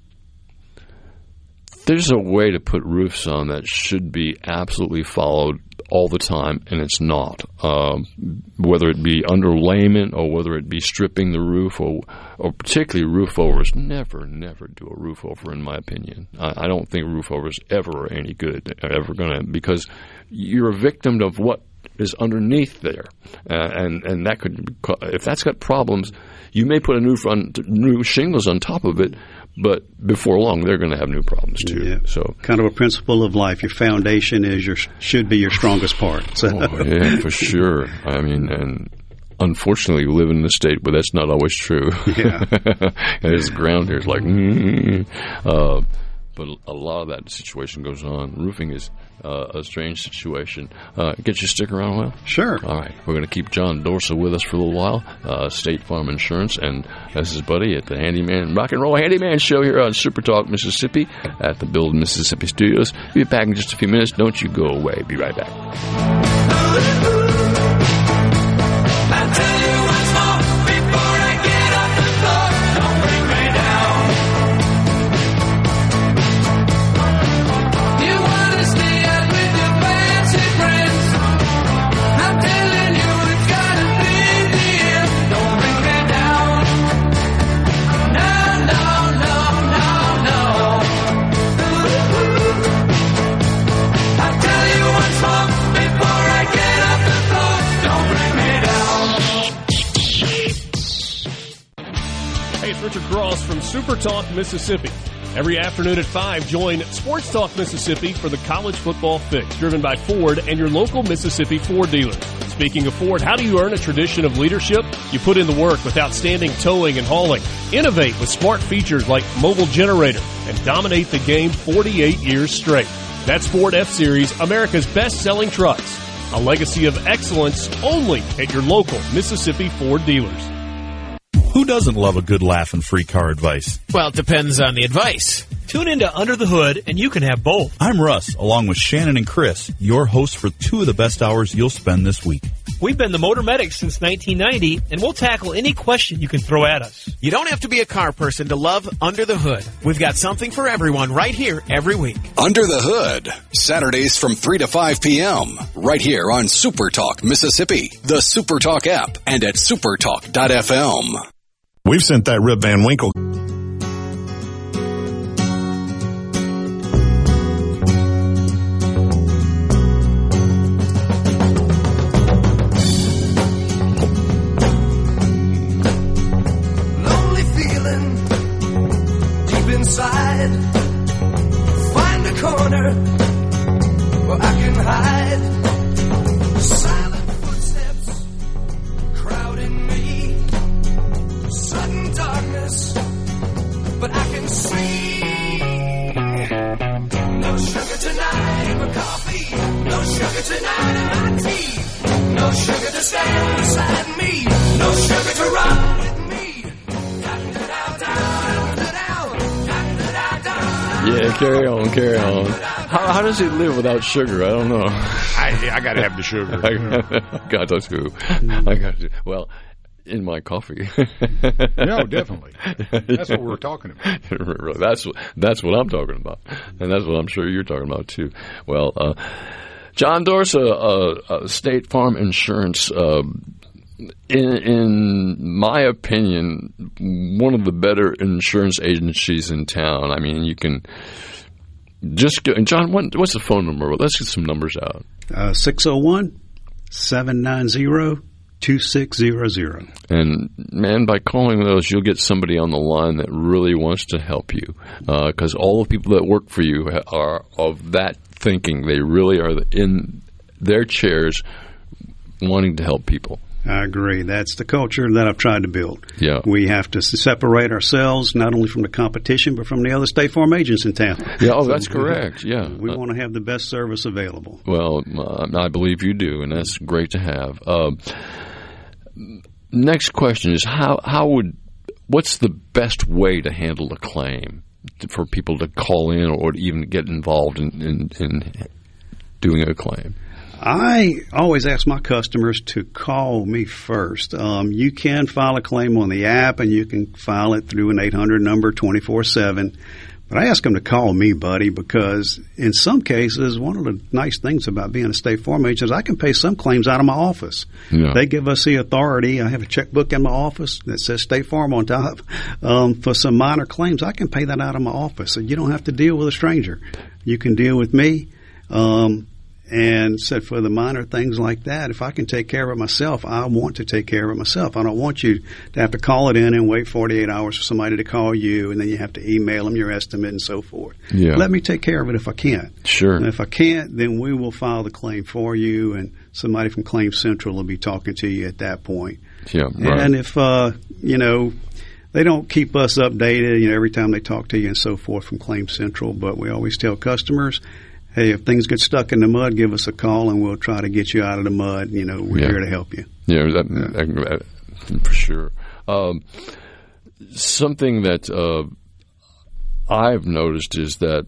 there's a way to put roofs on that should be absolutely followed all the time, and it's not. Um, whether it be underlayment or whether it be stripping the roof, or, or particularly roof overs, never, never do a roof over, in my opinion. I, I don't think roof overs ever are any good, ever going to, because you're a victim of what is underneath there, uh, and and that could, if that's got problems, you may put a new front, new shingles on top of it. But before long, they're going to have new problems too. Yeah. So, kind of a principle of life. Your foundation is your should be your strongest part. So. Oh, yeah, for sure. I mean, and unfortunately, we live in a state where that's not always true. Yeah, this ground here is like, mm-hmm. uh, but a lot of that situation goes on. Roofing is uh, a strange situation. Uh, get you to stick around a while? Sure. All right. We're going to keep John Dorsa with us for a little while, uh, State Farm Insurance, and that's his buddy at the Handyman, Rock and Roll Handyman Show here on Super Talk Mississippi at the Build Mississippi Studios. We'll be back in just a few minutes. Don't you go away. Be right back. I'll tell you once more before I get off the floor. Don't bring me down. You want to stay out with your fancy friends. I'm telling you it's gotta be the end. Don't bring me down. No, no, Richard Cross from Super Talk Mississippi. Every afternoon at five, join Sports Talk Mississippi for the College Football Fix, driven by Ford and your local Mississippi Ford dealers. Speaking of Ford, how do you earn a tradition of leadership? You put in the work with outstanding towing and hauling. Innovate with smart features like mobile generator and dominate the game forty-eight years straight. That's Ford F-Series, America's best-selling trucks. A legacy of excellence only at your local Mississippi Ford dealers. Who doesn't love a good laugh and free car advice? Well, it depends on the advice. Tune into Under the Hood, and you can have both. I'm Russ, along with Shannon and Chris, your hosts for two of the best hours you'll spend this week. We've been the Motor Medics since nineteen ninety, and we'll tackle any question you can throw at us. You don't have to be a car person to love Under the Hood. We've got something for everyone right here every week. Under the Hood, Saturdays from three to five p.m., right here on Super Talk Mississippi, the Super Talk app, and at supertalk dot f m. We've sent that Rip Van Winkle. Lonely feeling deep inside. Find a corner where I can hide. Silent footsteps crowding me. Sudden darkness, but I can see. No sugar tonight in my coffee. No sugar tonight in my tea. No sugar to stand beside me. No sugar to ride with me. Yeah, carry on, carry on. How, how does he live without sugar? I don't know. I, I got to have the sugar. I got to too. I got to. Well. In my coffee. No, definitely. That's what we're talking about. that's that's what I'm talking about, and that's what I'm sure you're talking about too. Well, uh, John Dorsa, uh, uh, State Farm Insurance. Uh, in, in my opinion, one of the better insurance agencies in town. I mean, you can just go. John, what, what's the phone number? Let's get some numbers out. Uh, six oh one, seven nine zero two six zero zero. And, man, by calling those, you'll get somebody on the line that really wants to help you. Because uh, all the people that work for you are of that thinking. They really are in their chairs wanting to help people. I agree. That's the culture that I've tried to build. Yeah. We have to separate ourselves not only from the competition, but from the other State Farm agents in town. Yeah, oh, so that's correct. Yeah. We uh, want to have the best service available. Well, uh, I believe you do, and that's great to have. Uh, next question is how how would what's the best way to handle a claim for people to call in or to even get involved in, in, in doing a claim? I always ask my customers to call me first. Um, you can file a claim on the app, and you can file it through an eight hundred number twenty-four seven. But I ask them to call me, buddy, because in some cases, one of the nice things about being a State Farm agent is I can pay some claims out of my office. Yeah. They give us the authority. I have a checkbook in my office that says State Farm on top. Um, for some minor claims, I can pay that out of my office. So you don't have to deal with a stranger. You can deal with me. Um, And said for the minor things like that, if I can take care of it myself, I want to take care of it myself. I don't want you to have to call it in and wait forty-eight hours for somebody to call you, and then you have to email them your estimate and so forth. Yeah. Let me take care of it if I can. Sure. And if I can't, then we will file the claim for you, and somebody from Claim Central will be talking to you at that point. Yeah. Right. And if, uh, you know, they don't keep us updated, you know, every time they talk to you and so forth from Claim Central, but we always tell customers, hey, if things get stuck in the mud, give us a call, and we'll try to get you out of the mud. You know, we're yeah. here to help you. Yeah, that, that, that, for sure. Um, something that uh, I've noticed is that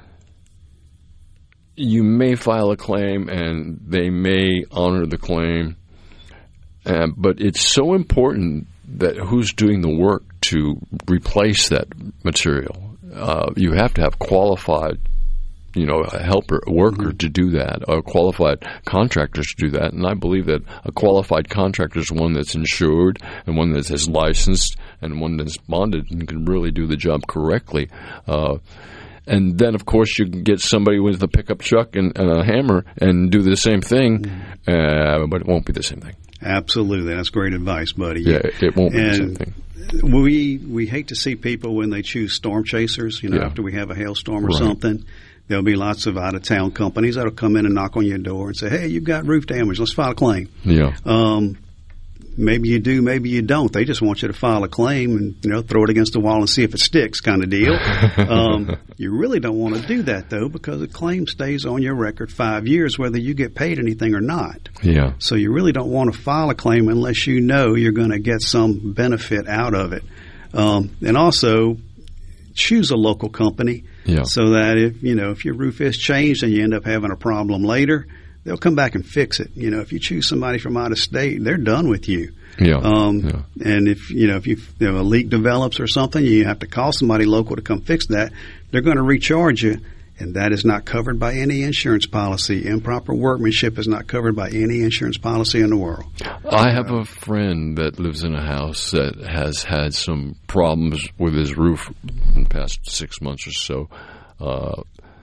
you may file a claim, and they may honor the claim, uh, but it's so important that who's doing the work to replace that material. Uh, you have to have qualified you know, a helper, a worker mm-hmm. to do that, or qualified contractors to do that. And I believe that a qualified contractor is one that's insured and one that is licensed and one that's bonded and can really do the job correctly. Uh, and then, of course, you can get somebody with a pickup truck and, and a hammer and do the same thing, mm-hmm. uh, but it won't be the same thing. Absolutely. That's great advice, buddy. Yeah, it won't be the same And thing. We we hate to see people when they choose storm chasers, you know, Yeah. after we have a hailstorm or Right. something. There'll be lots of out-of-town companies that'll come in and knock on your door and say, hey, you've got roof damage. Let's file a claim. Yeah. Um, maybe you do, maybe you don't. They just want you to file a claim and, you know, throw it against the wall and see if it sticks kind of deal. um, you really don't want to do that, though, because a claim stays on your record five years whether you get paid anything or not. Yeah. So you really don't want to file a claim unless you know you're going to get some benefit out of it. Um, and also, choose a local company Yeah. so that if, you know, if your roof is changed and you end up having a problem later, they'll come back and fix it. You know, if you choose somebody from out of state, they're done with you. Yeah. Um, yeah. And if, you know, if you, you know, a leak develops or something, you have to call somebody local to come fix that. They're going to recharge you, and that is not covered by any insurance policy. Improper workmanship is not covered by any insurance policy in the world. I have a friend that lives in a house that has had some problems with his roof in the past six months or so. Uh,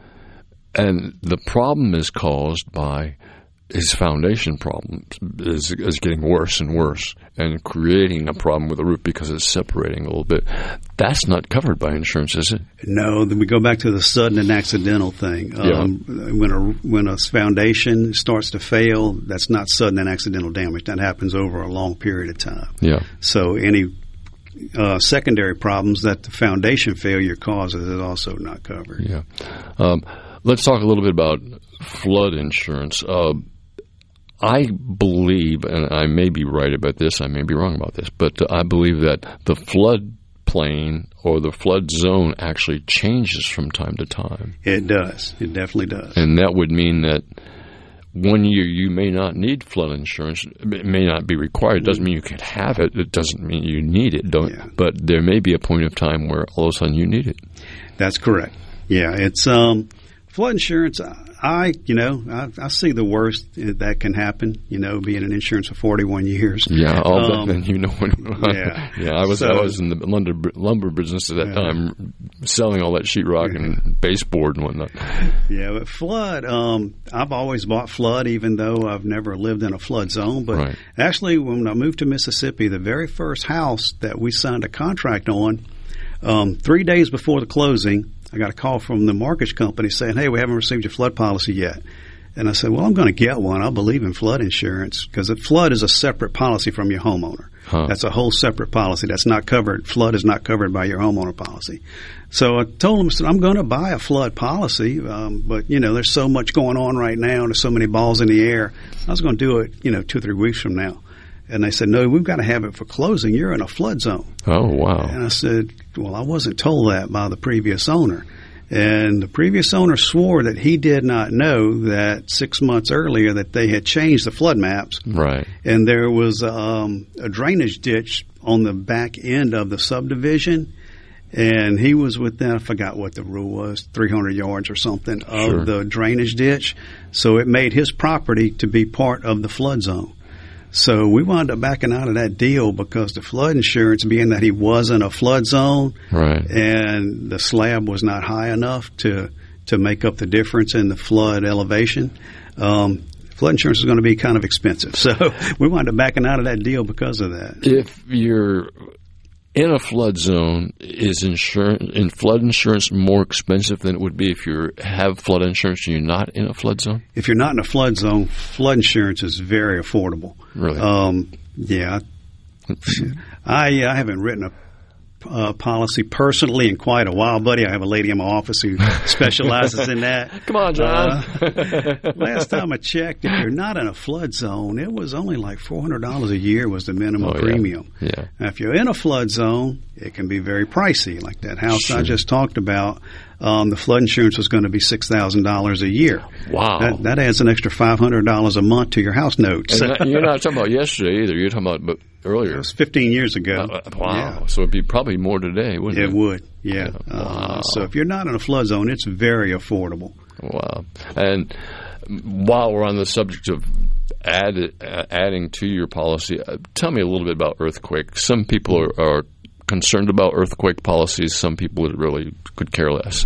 and the problem is caused by his foundation problem is, is getting worse and worse and creating a problem with the roof because it's separating a little bit. That's not covered by insurance, is it? No, then we go back to the sudden and accidental thing. Um, yeah. When a when a foundation starts to fail, that's not sudden and accidental damage. That happens over a long period of time. Yeah. So any uh, secondary problems that the foundation failure causes is also not covered. Yeah. Um, let's talk a little bit about flood insurance. Uh, I believe, and I may be right about this, I may be wrong about this, but I believe that the flood plain or the flood zone actually changes from time to time. It does. It definitely does. And that would mean that one year you may not need flood insurance. It may not be required. It doesn't mean you can have it. It doesn't mean you need it. Don't. Yeah. But there may be a point of time where all of a sudden you need it. That's correct. Yeah, it's um, flood insurance. I, you know, I, I see the worst that can happen, you know, being in insurance for forty-one years. Yeah, all um, then you know when. yeah, yeah. I was so, I was in the lumber lumber business at that yeah. time, selling all that sheetrock yeah. and baseboard and whatnot. Yeah, but flood. Um, I've always bought flood, even though I've never lived in a flood zone. But right. actually, when I moved to Mississippi, the very first house that we signed a contract on, um, three days before the closing, I got a call from the mortgage company saying, hey, we haven't received your flood policy yet. And I said, well, I'm going to get one. I believe in flood insurance because flood is a separate policy from your homeowner. Huh. That's a whole separate policy. That's not covered. Flood is not covered by your homeowner policy. So I told them, I said, I'm going to buy a flood policy, um, but, you know, there's so much going on right now. There's so many balls in the air. I was going to do it, you know, two or three weeks from now. And they said, no, we've got to have it for closing. You're in a flood zone. Oh, wow. And I said, well, I wasn't told that by the previous owner. And the previous owner swore that he did not know that six months earlier that they had changed the flood maps. Right. And there was um, a drainage ditch on the back end of the subdivision. And he was within, I forgot what the rule was, three hundred yards or something of sure. the drainage ditch. So it made his property to be part of the flood zone. So we wound up backing out of that deal because the flood insurance, being that he wasn't a flood zone, right. and the slab was not high enough to to make up the difference in the flood elevation, um, flood insurance is going to be kind of expensive. So we wound up backing out of that deal because of that. If you're in a flood zone, is insurance in flood insurance more expensive than it would be if you have flood insurance and you're not in a flood zone? If you're not in a flood zone, flood insurance is very affordable. Really? Um, yeah. I I haven't written a uh, policy personally in quite a while, buddy. I have a lady in my office who specializes in that. Come on, John. Uh, last time I checked, if you're not in a flood zone, it was only like four hundred dollars a year was the minimum oh, premium. Yeah. yeah. Now, if you're in a flood zone, it can be very pricey. Like that house sure. I just talked about, um, the flood insurance was going to be six thousand dollars a year. Wow. That, that adds an extra five hundred dollars a month to your house note. And that, you're not talking about yesterday either. You're talking about but earlier. It was fifteen years ago. Uh, wow. Yeah. So it'd be probably more today, wouldn't it? It would, yeah. yeah. Wow. Uh, so if you're not in a flood zone, it's very affordable. Wow. And while we're on the subject of add, uh, adding to your policy, uh, tell me a little bit about earthquake. Some people are, are concerned about earthquake policies. Some people really could care less.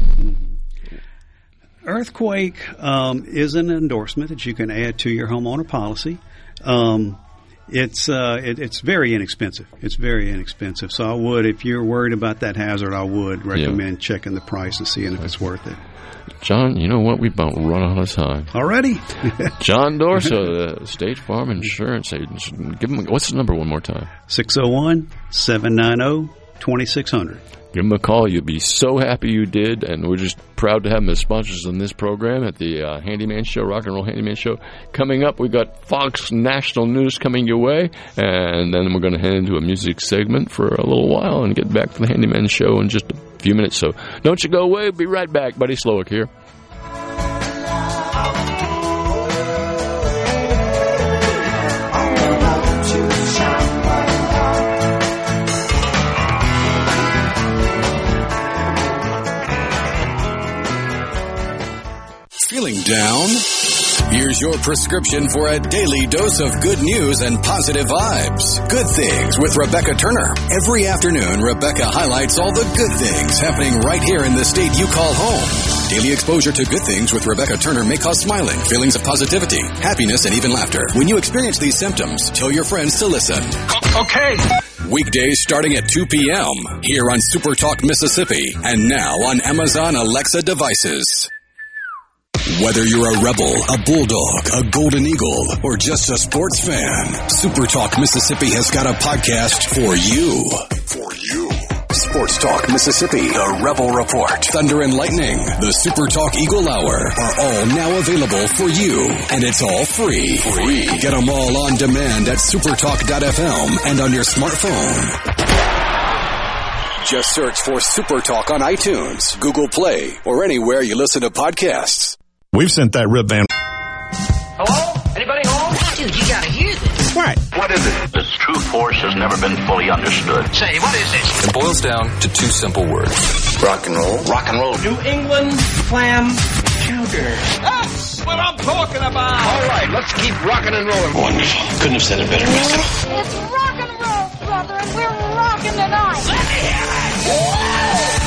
Earthquake um, is an endorsement that you can add to your homeowner policy. Um, It's uh, it, it's very inexpensive. It's very inexpensive. So I would, if you're worried about that hazard, I would recommend yeah. checking the price and seeing if it's worth it. John, you know what? We've about run out of time. Already? John Dorsa, the State Farm Insurance Agent. Give him, what's the number one more time? six oh one, seven nine oh, two six zero zero. Give them a call. You'll be so happy you did, and we're just proud to have them as sponsors in this program at the uh, Handyman Show, Rock and Roll Handyman Show. Coming up, we've got Fox National News coming your way, and then we're going to head into a music segment for a little while and get back to the Handyman Show in just a few minutes. So don't you go away. We'll be right back. Buddy Slowick here. Feeling down? Here's your prescription for a daily dose of good news and positive vibes. Good Things with Rebecca Turner. Every afternoon, Rebecca highlights all the good things happening right here in the state you call home. Daily exposure to Good Things with Rebecca Turner may cause smiling, feelings of positivity, happiness, and even laughter. When you experience these symptoms, tell your friends to listen. Okay. Weekdays starting at two p.m. here on Super Talk Mississippi and now on Amazon Alexa devices. Whether you're a Rebel, a Bulldog, a Golden Eagle, or just a sports fan, Super Talk Mississippi has got a podcast for you. For you. Sports Talk Mississippi, the Rebel Report, Thunder and Lightning, the Super Talk Eagle Hour are all now available for you. And it's all free. Free. Get them all on demand at supertalk dot f m and on your smartphone. Just search for Super Talk on iTunes, Google Play, or anywhere you listen to podcasts. We've sent that Rip Van... Hello? Anybody home? Dude, you gotta hear this. What? What is it? Its true force has never been fully understood. Say, what is this? It boils down to two simple words. Rock and roll. Rock and roll. New England clam chowder. That's what I'm talking about. All right, let's keep rocking and rolling. Wonderful. Couldn't have said it better myself. It's rock and roll, brother, and we're rocking tonight. Let me hear it.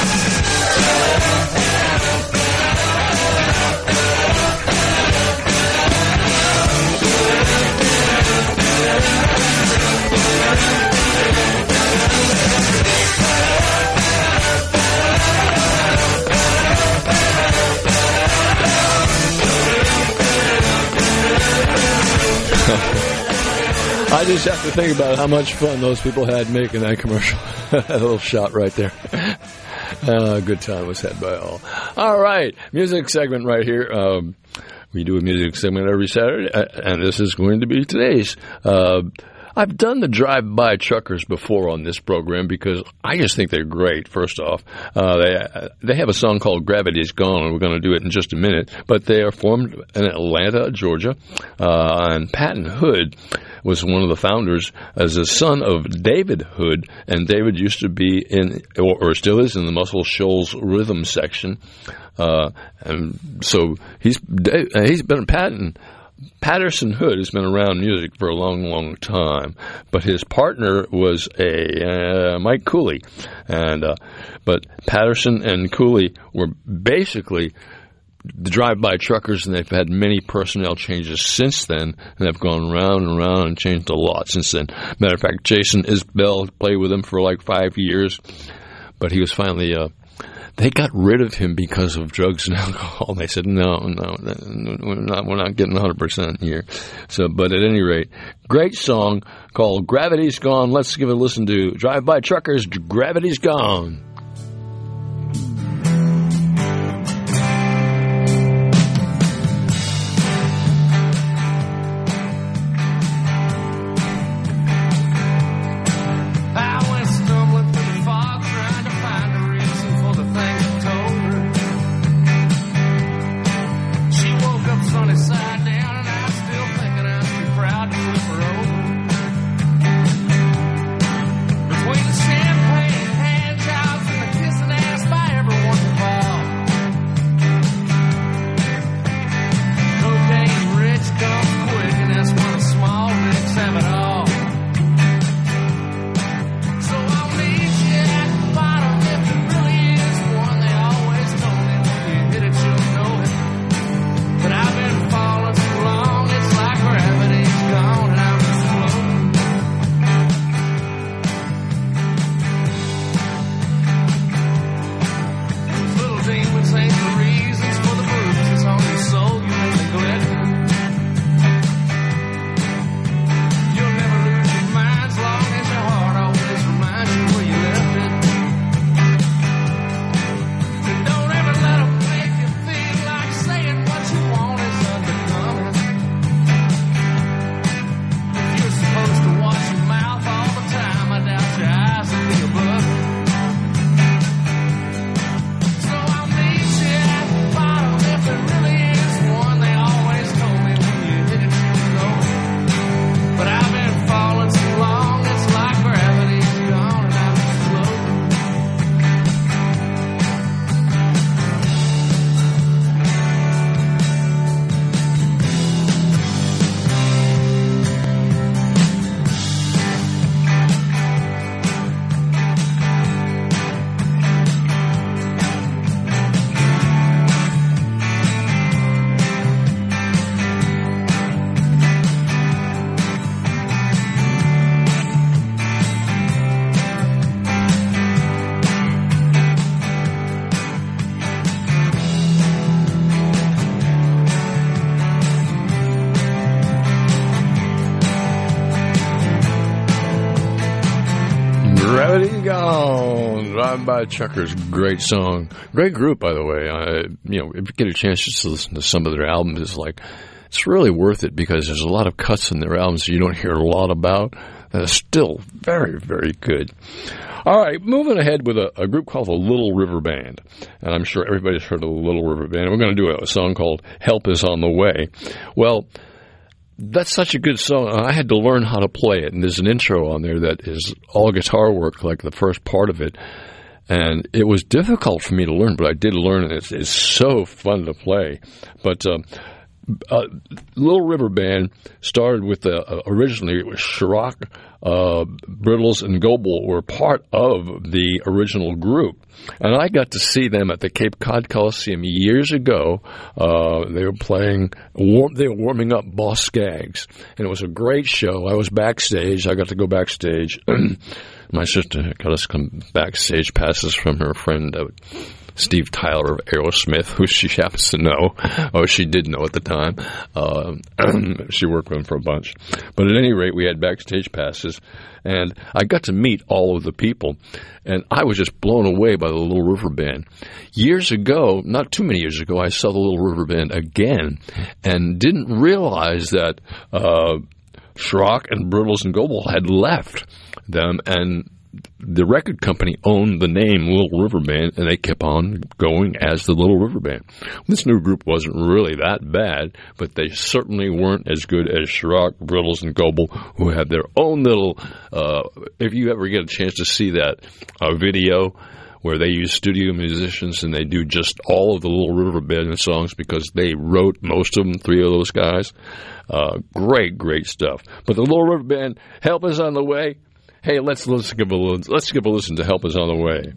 I just have to think about how much fun those people had making that commercial. That little shot right there. Uh, good time was had by all. All right, music segment right here. Um, we do a music segment every Saturday, and this is going to be today's. Uh, I've done the drive-by truckers before on this program because I just think they're great, first off. Uh, they they have a song called Gravity's Gone, and we're going to do it in just a minute. But they are formed in Atlanta, Georgia, uh, and Patton Hood was one of the founders as a son of David Hood, and David used to be in, or, or still is in the Muscle Shoals rhythm section. Uh, and so he's he's been Patton. Patterson Hood has been around music for a long, long time, but his partner was a uh, Mike Cooley, and uh, but Patterson and Cooley were basically the drive-by truckers, and they've had many personnel changes since then, and they've gone round and round and changed a lot since then. Matter of fact, Jason Isbell played with them for like five years, but he was finally. Uh, They got rid of him because of drugs and alcohol. They said, no, no, we're not, we're not getting one hundred percent here. So, but at any rate, great song called Gravity's Gone. Let's give it a listen to Drive-By Truckers, Gravity's Gone. Between champagne, hand jobs, Steady Gone, Drive By Truckers, great song. Great group, by the way. I, you know, if you get a chance just to listen to some of their albums, it's like, it's really worth it because there's a lot of cuts in their albums you don't hear a lot about that are still very, very good. All right, moving ahead with a, a group called the Little River Band. And I'm sure everybody's heard of the Little River Band. We're going to do a, a song called Help Is on the Way. Well, that's such a good song. I had to learn how to play it. And there's an intro on there that is all guitar work, like the first part of it. And it was difficult for me to learn, but I did learn it. It's, it's so fun to play. But um, uh, Little River Band started with, the, uh, originally it was Schrock, uh, Brittles, and Goebel were part of the original group. And I got to see them at the Cape Cod Coliseum years ago. Uh, they were playing, warm, they were warming up Boss Skaggs. And it was a great show. I was backstage. I got to go backstage. My sister got us some backstage passes from her friend, uh, Steve Tyler of Aerosmith, who she happens to know, or she did know at the time. Uh, she worked with him for a bunch. But at any rate, we had backstage passes, and I got to meet all of the people, and I was just blown away by the Little River Band. Years ago, not too many years ago, I saw the Little River Band again, and didn't realize that uh, Schrock and Brittles and Goebel had left them, and the record company owned the name Little River Band, and they kept on going as the Little River Band. This new group wasn't really that bad, but they certainly weren't as good as Schrock, Brittles, and Goebel, who had their own little, uh, if you ever get a chance to see that uh, video where they use studio musicians and they do just all of the Little River Band songs because they wrote most of them, three of those guys. Uh, great, great stuff. But the Little River Band, Help Is on the Way. Hey, let's let's give a let's give a listen to Help Is on the Way.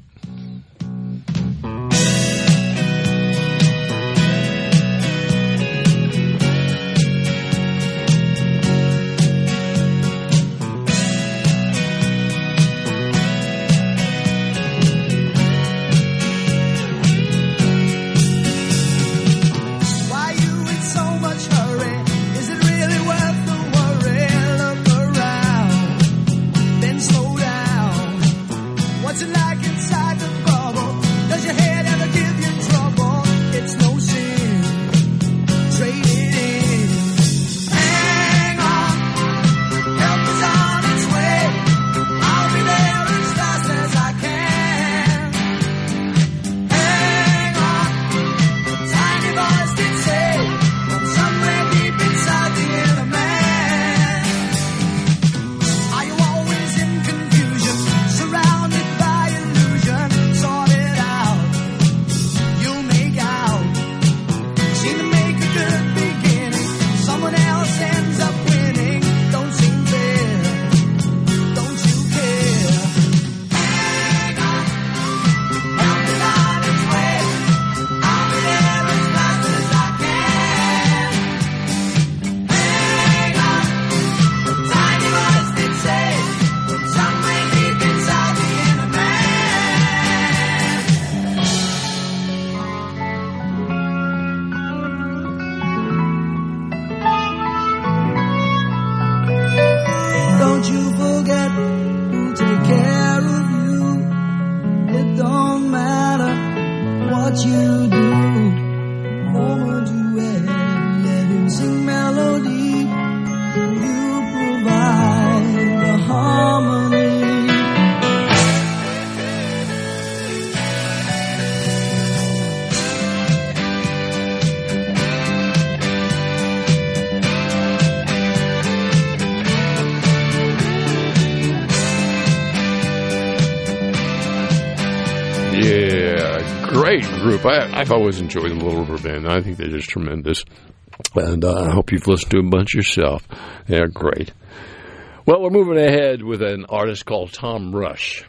Group. I, I've always enjoyed the Little River Band. I think they're just tremendous. And uh, I hope you've listened to a bunch yourself. They're great. Well, we're moving ahead with an artist called Tom Rush.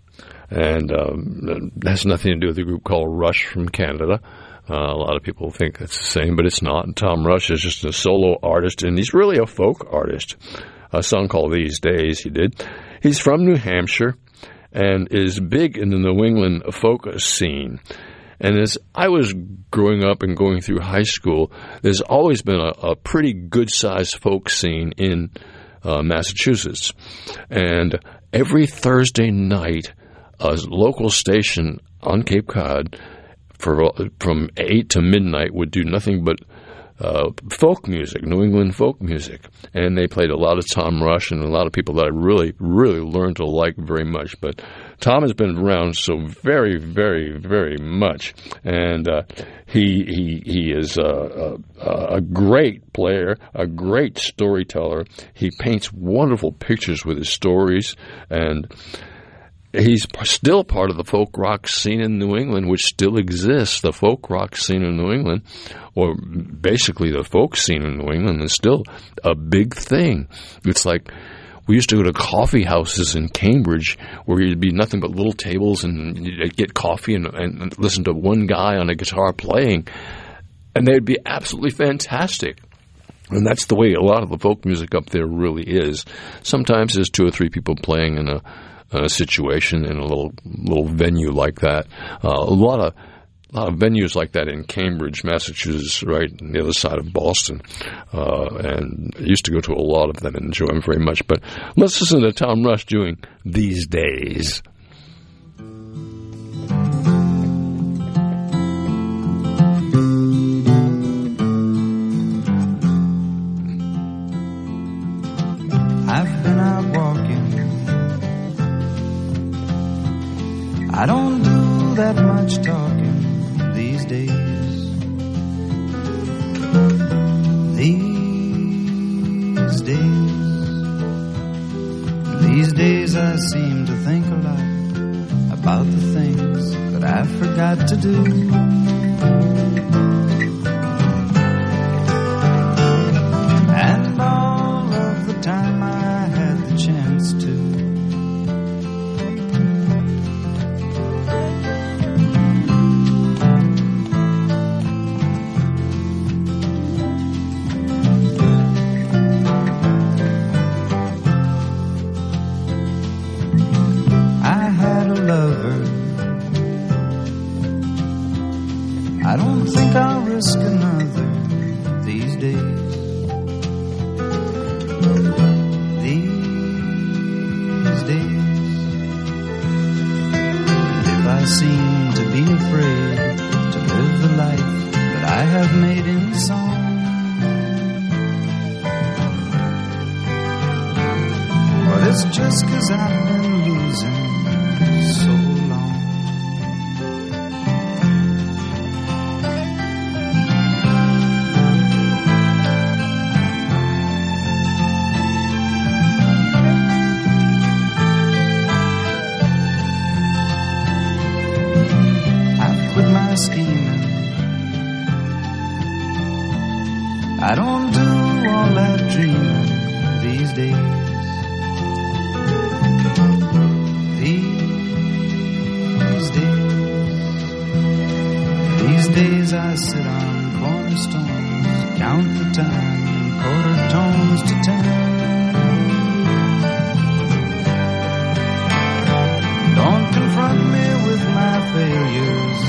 And um, it has nothing to do with a group called Rush from Canada. Uh, a lot of people think it's the same, but it's not. And Tom Rush is just a solo artist, and he's really a folk artist. A song called These Days he did. He's from New Hampshire and is big in the New England folk scene. And as I was growing up and going through high school, there's always been a, a pretty good-sized folk scene in uh, Massachusetts. And every Thursday night, a local station on Cape Cod for from eight to midnight would do nothing but uh, folk music, New England folk music. And they played a lot of Tom Rush and a lot of people that I really, really learned to like very much. But Tom has been around so very, very, very much. And uh, he he he is a, a, a great player, a great storyteller. He paints wonderful pictures with his stories, and he's still part of the folk rock scene in New England, which still exists. The folk rock scene in New England, or basically the folk scene in New England, is still a big thing. It's like we used to go to coffee houses in Cambridge where you'd be nothing but little tables and you'd get coffee and, and listen to one guy on a guitar playing, and they'd be absolutely fantastic. And that's the way a lot of the folk music up there really is. Sometimes there's two or three people playing in a A situation in a little little venue like that. Uh, a lot of a lot of venues like that in Cambridge, Massachusetts, right on the other side of Boston. Uh, and I used to go to a lot of them and enjoy them very much. But let's listen to Tom Rush doing These Days. I've been out walking. I don't do that much talking these days. These days. These days I seem to think a lot about the things that I forgot to do. And all of the time I had the chance to, I don't think I'll risk another these days. These days. If I seem to be afraid to live the life that I have made in song, well, it's just 'cause I've been losing so long. Scheming. I don't do all that dreaming these days. These days. These days I sit on cornerstones, count the time in quarter tones to ten. Don't confront me with my failures.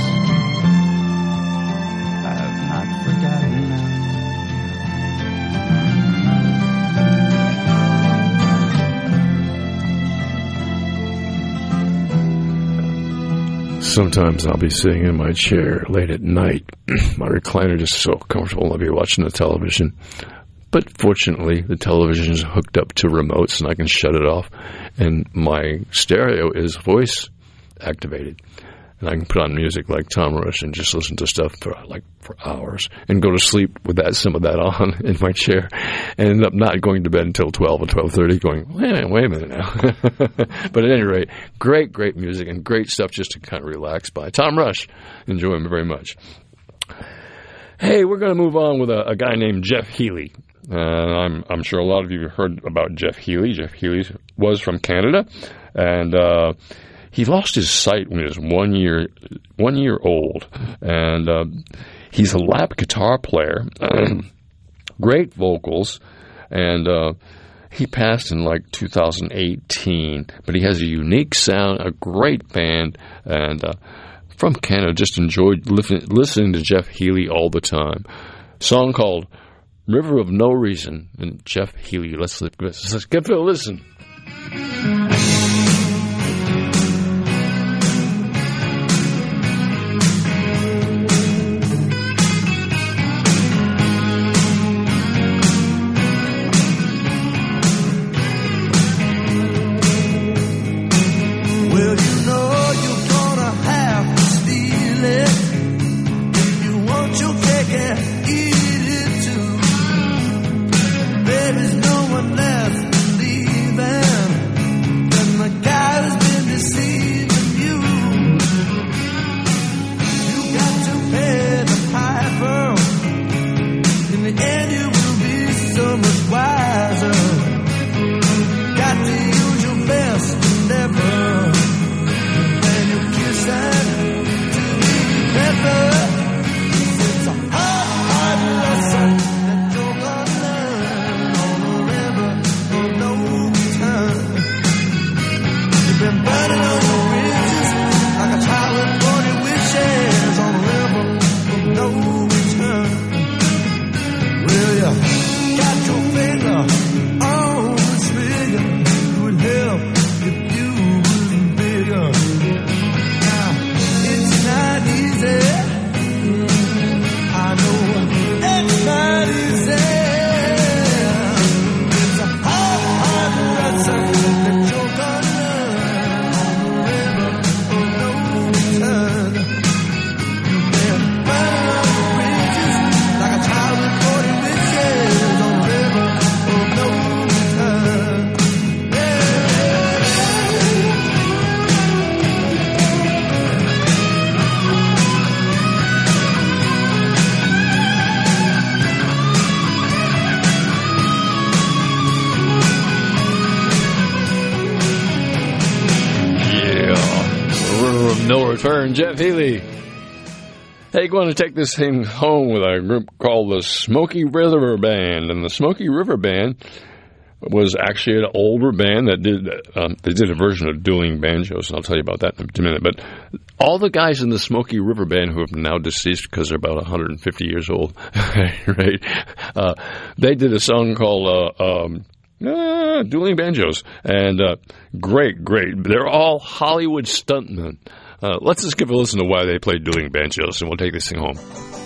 Sometimes I'll be sitting in my chair late at night. My recliner just so comfortable. I'll be watching the television. But fortunately, the television is hooked up to remotes and I can shut it off. And my stereo is voice activated. And I can put on music like Tom Rush and just listen to stuff for like for hours and go to sleep with that some of that on in my chair and end up not going to bed until twelve or twelve thirty going, wait a minute, wait a minute now. But at any rate, great, great music and great stuff just to kind of relax by. Tom Rush, enjoy him very much. Hey, we're going to move on with a, a guy named Jeff Healey. Uh, I'm, I'm sure a lot of you have heard about Jeff Healey. Jeff Healey was from Canada, and uh, he lost his sight when he was one year one year old, and uh, he's a lap guitar player, great vocals, and uh, he passed in like two thousand eighteen. But he has a unique sound, a great band, and uh, from Canada. Just enjoyed li- listening to Jeff Healey all the time. Song called River of No Reason, and Jeff Healey. Let's, let's, let's give it a listen. Return, Jeff Healey. Hey, going to take this thing home with a group called the Smoky River Band. And the Smoky River Band was actually an older band that did, um, they did a version of dueling banjos, and I'll tell you about that in a minute. But all the guys in the Smoky River Band who have now deceased because they're about one hundred fifty years old, right? Uh, they did a song called, uh, um, uh, Dueling Banjos. And, uh, great, great. They're all Hollywood stuntmen. Uh, let's just give a listen to why they played Dueling Banjos, and we'll take this thing home.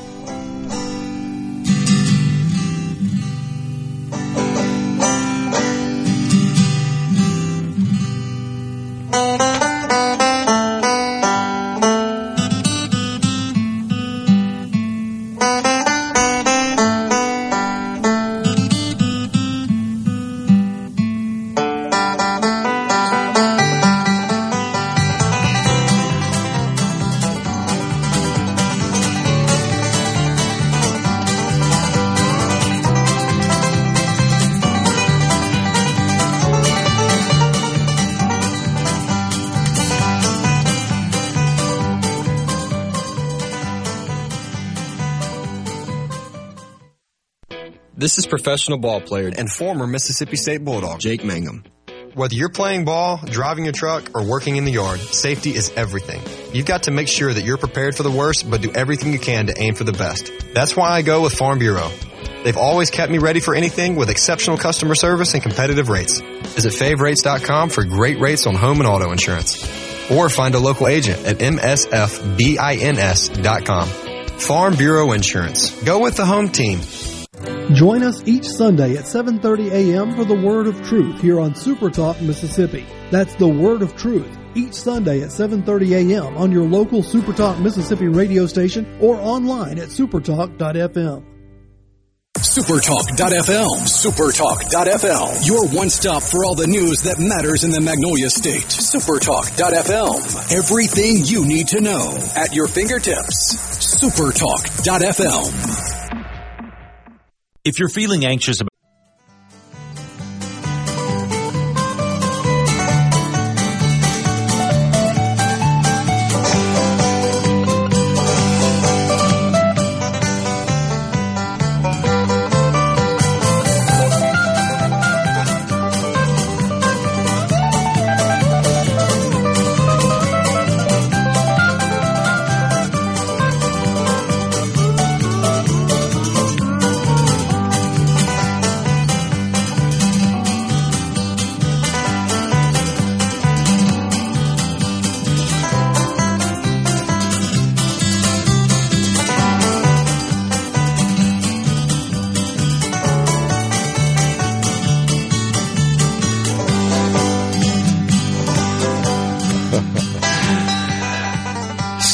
This is professional ball player and former Mississippi State Bulldog, Jake Mangum. Whether you're playing ball, driving your truck, or working in the yard, safety is everything. You've got to make sure that you're prepared for the worst, but do everything you can to aim for the best. That's why I go with Farm Bureau. They've always kept me ready for anything with exceptional customer service and competitive rates. Visit fave rates dot com for great rates on home and auto insurance. Or find a local agent at m s f bins dot com. Farm Bureau Insurance. Go with the home team. Join us each Sunday at seven thirty a.m. for the Word of Truth here on Super Talk Mississippi. That's the Word of Truth each Sunday at seven thirty a.m. on your local Super Talk Mississippi radio station or online at supertalk dot f m. supertalk dot f m. supertalk dot f m. Your one stop for all the news that matters in the Magnolia State. supertalk dot f m. Everything you need to know at your fingertips. supertalk dot f m. If you're feeling anxious about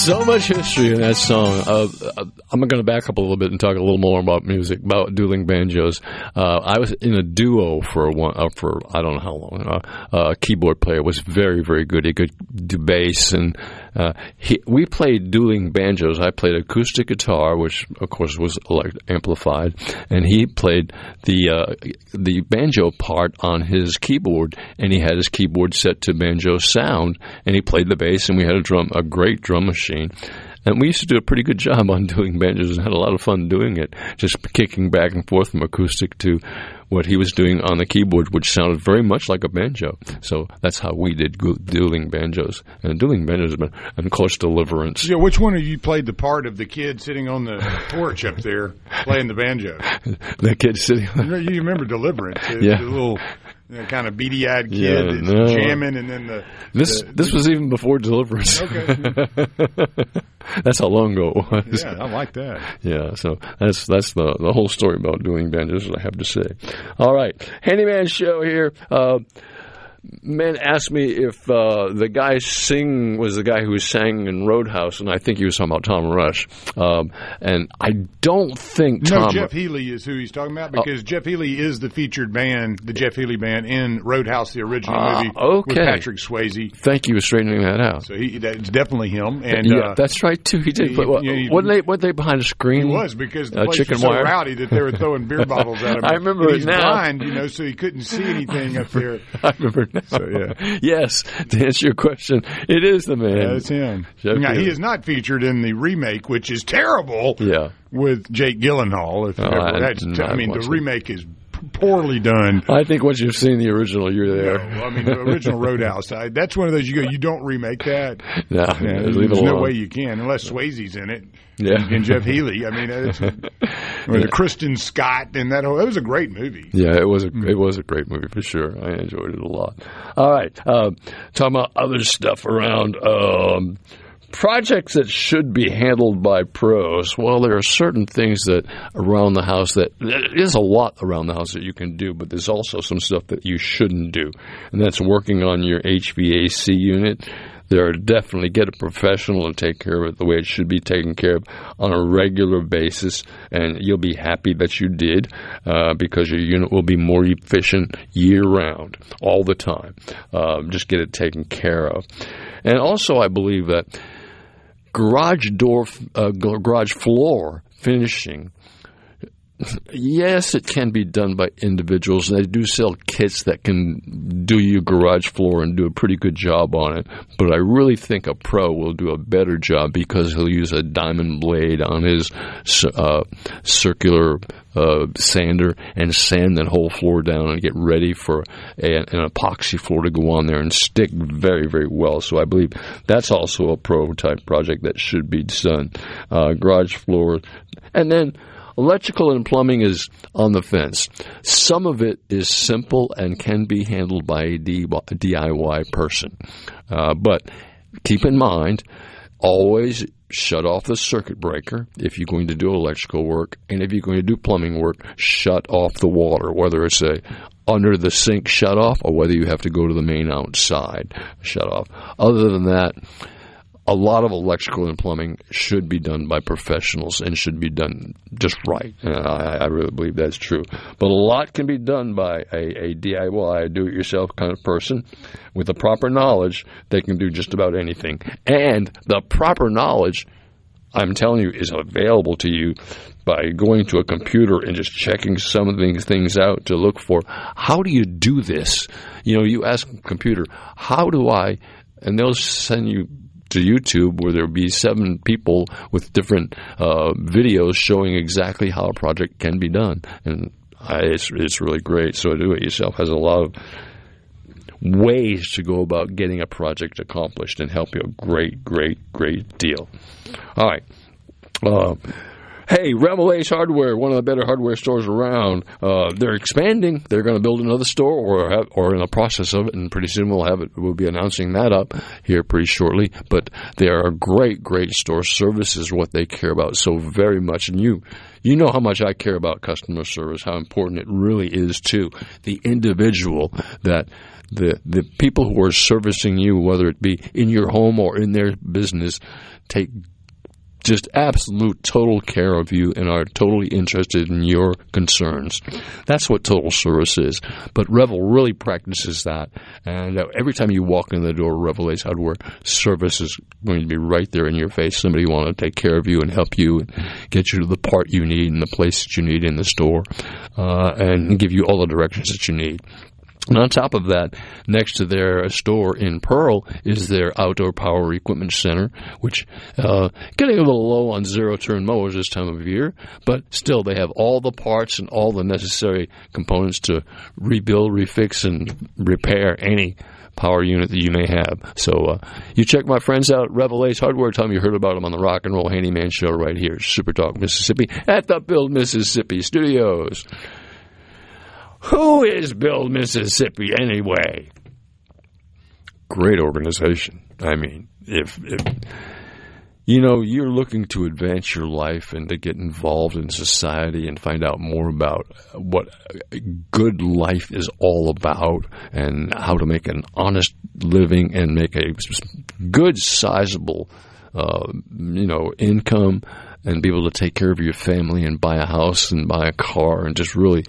So much history in that song. Uh, I'm going to back up a little bit and talk a little more about music, about dueling banjos. Uh, I was in a duo for one, uh, for I don't know how long. Uh, uh, a keyboard player was very, very good. He could do bass, and uh, he, we played dueling banjos. I played acoustic guitar, which of course was elect- amplified, and he played the uh, the banjo part on his keyboard, and he had his keyboard set to banjo sound, and he played the bass, and we had a drum, a great drum machine. And we used to do a pretty good job on doing banjos and had a lot of fun doing it, just kicking back and forth from acoustic to what he was doing on the keyboard, which sounded very much like a banjo. So that's how we did dueling banjos. And dueling banjos, and of course, Deliverance. Yeah, which one of you played the part of the kid sitting on the porch up there playing the banjo? The kid sitting on You, know, you remember Deliverance, the, yeah. the little... You know, kind of beady-eyed kid Yeah, that's no. jamming, and then the this the, this was even before Deliverance. Okay, that's how long ago it was. Yeah, I like that. Yeah, so that's that's the the whole story about doing banjos. I have to say. All right, Handyman Show here. Uh, Men asked me if uh, the guy sing was the guy who sang in Roadhouse, and I think he was talking about Tom Rush. Um, and I don't think Tom... No, Jeff Healey is who he's talking about, because uh, Jeff Healey is the featured band, the Jeff Healey Band, in Roadhouse, the original uh, movie, okay. with Patrick Swayze. Thank you for straightening that out. So he, that's definitely him. And yeah, uh, that's right, too. He did. He, but, what, you know, wasn't, they, wasn't they behind a screen? He was, because the uh, place chicken was so wire? rowdy that they were throwing beer bottles at him. I remember and it he's now. blind, you know, so he couldn't see anything up there. I remember now. So, yeah. Yes, to answer your question, it is the man. Yeah, it's him. Jeff now, Healey. he is not featured in the remake, which is terrible. Yeah. With Jake Gyllenhaal. If oh, ever, I, that's, no, I mean, the it. remake is poorly done. I think once you've seen the original, you're there. No, I mean, the original Roadhouse, I, that's one of those you go, you don't remake that. No, yeah, there's there's no way you can, unless Swayze's in it. Yeah. And, and Jeff Healey. I mean, it's, or yeah. the Kristen Scott, and that whole, it was a great movie. Yeah, it was a, it was a great movie for sure. I enjoyed it a lot. All right. Uh, talking about other stuff around um, projects that should be handled by pros. Well, there are certain things that around the house that there's a lot around the house that you can do, but there's also some stuff that you shouldn't do, and that's working on your H V A C unit. There are definitely get a professional and take care of it the way it should be taken care of on a regular basis, and you'll be happy that you did uh, because your unit will be more efficient year-round, all the time. Uh, just get it taken care of. And also, I believe that garage door, uh, garage floor finishing, yes, it can be done by individuals. They do sell kits that can do your garage floor and do a pretty good job on it. But I really think a pro will do a better job because he'll use a diamond blade on his uh, circular uh, sander and sand that whole floor down and get ready for a, an epoxy floor to go on there and stick very, very well. So I believe that's also a pro type project that should be done. Uh, garage floor. And then electrical and plumbing is on the fence. Some of it is simple and can be handled by a D I Y person. Uh, but keep in mind, always shut off the circuit breaker if you're going to do electrical work. And if you're going to do plumbing work, shut off the water, whether it's a under the sink shut off or whether you have to go to the main outside shut off. Other than that, a lot of electrical and plumbing should be done by professionals and should be done just right. And I, I really believe that's true. But a lot can be done by a, a D I Y, do-it-yourself kind of person. With the proper knowledge, they can do just about anything. And the proper knowledge, I'm telling you, is available to you by going to a computer and just checking some of these things out to look for, how do you do this? You know, you ask a computer, how do I, and they'll send you to YouTube where there'll be seven people with different uh, videos showing exactly how a project can be done. And I, it's, it's really great. So Do It Yourself has a lot of ways to go about getting a project accomplished and help you a great, great, great deal. All right. Uh, Hey, Rebel Ace Hardware, one of the better hardware stores around. Uh, they're expanding. They're going to build another store, or have, or in the process of it, and pretty soon we'll have it. We'll be announcing that up here pretty shortly. But they are a great, great store. Service is what they care about so very much, and you. You know how much I care about customer service, how important it really is to the individual, that the the people who are servicing you, whether it be in your home or in their business, take just absolute total care of you and are totally interested in your concerns. That's what total service is. But Revel really practices that. And uh, every time you walk in the door of Revel Ace Hardware, service is going to be right there in your face. Somebody want to take care of you and help you and get you to the part you need and the place that you need in the store, uh, and give you all the directions that you need. And on top of that, next to their store in Pearl is their Outdoor Power Equipment Center, which uh getting a little low on zero-turn mowers this time of year, but still they have all the parts and all the necessary components to rebuild, refix, and repair any power unit that you may have. So uh, you check my friends out at Rebel Ace Hardware. Tell them you heard about them on the Rock and Roll Handyman Show right here, Super Talk Mississippi, at the Build Mississippi Studios. Who is Build Mississippi anyway? Great organization. I mean, if, if you know, you're looking to advance your life and to get involved in society and find out more about what good life is all about and how to make an honest living and make a good, sizable, uh, you know, income and be able to take care of your family and buy a house and buy a car and just really...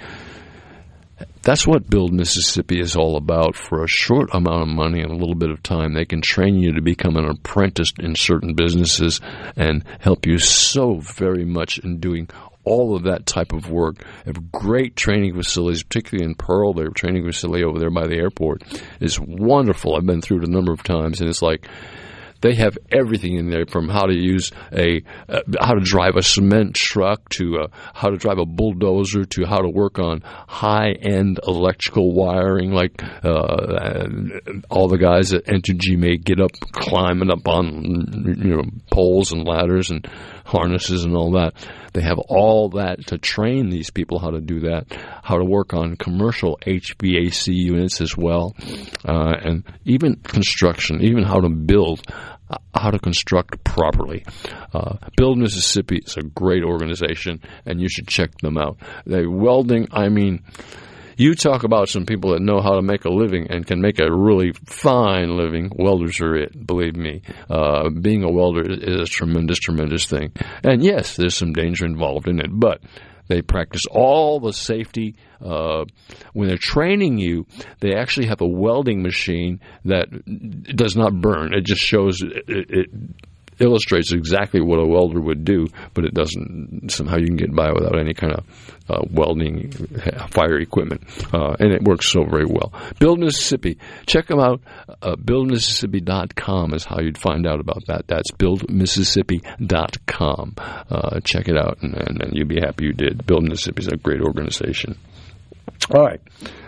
That's what Build Mississippi is all about. For a short amount of money and a little bit of time, they can train you to become an apprentice in certain businesses and help you so very much in doing all of that type of work. They have great training facilities, particularly in Pearl. Their training facility over there by the airport is wonderful. I've been through it a number of times, and it's like they have everything in there, from how to use a, uh, how to drive a cement truck to uh, how to drive a bulldozer to how to work on high-end electrical wiring, like uh, all the guys at Entergy may get up, climbing up on, you know, poles and ladders and harnesses and all that. They have all that to train these people how to do that, how to work on commercial H V A C units as well, uh, and even construction, even how to build, uh, how to construct properly. Uh, Build Mississippi is a great organization, and you should check them out. They welding, I mean... You talk about some people that know how to make a living and can make a really fine living. Welders are it, believe me. Uh, being a welder is a tremendous, tremendous thing. And yes, there's some danger involved in it, but they practice all the safety. Uh, when they're training you, they actually have a welding machine that does not burn. It just shows it, it, it illustrates exactly what a welder would do, but it doesn't. Somehow you can get by without any kind of uh, welding fire equipment, uh, and it works so very well. Build Mississippi. Check them out. Uh, build mississippi dot com is how you'd find out about that. That's build mississippi dot com. Uh, check it out, and, and, and you'll be happy you did. Build Mississippi is a great organization. All right.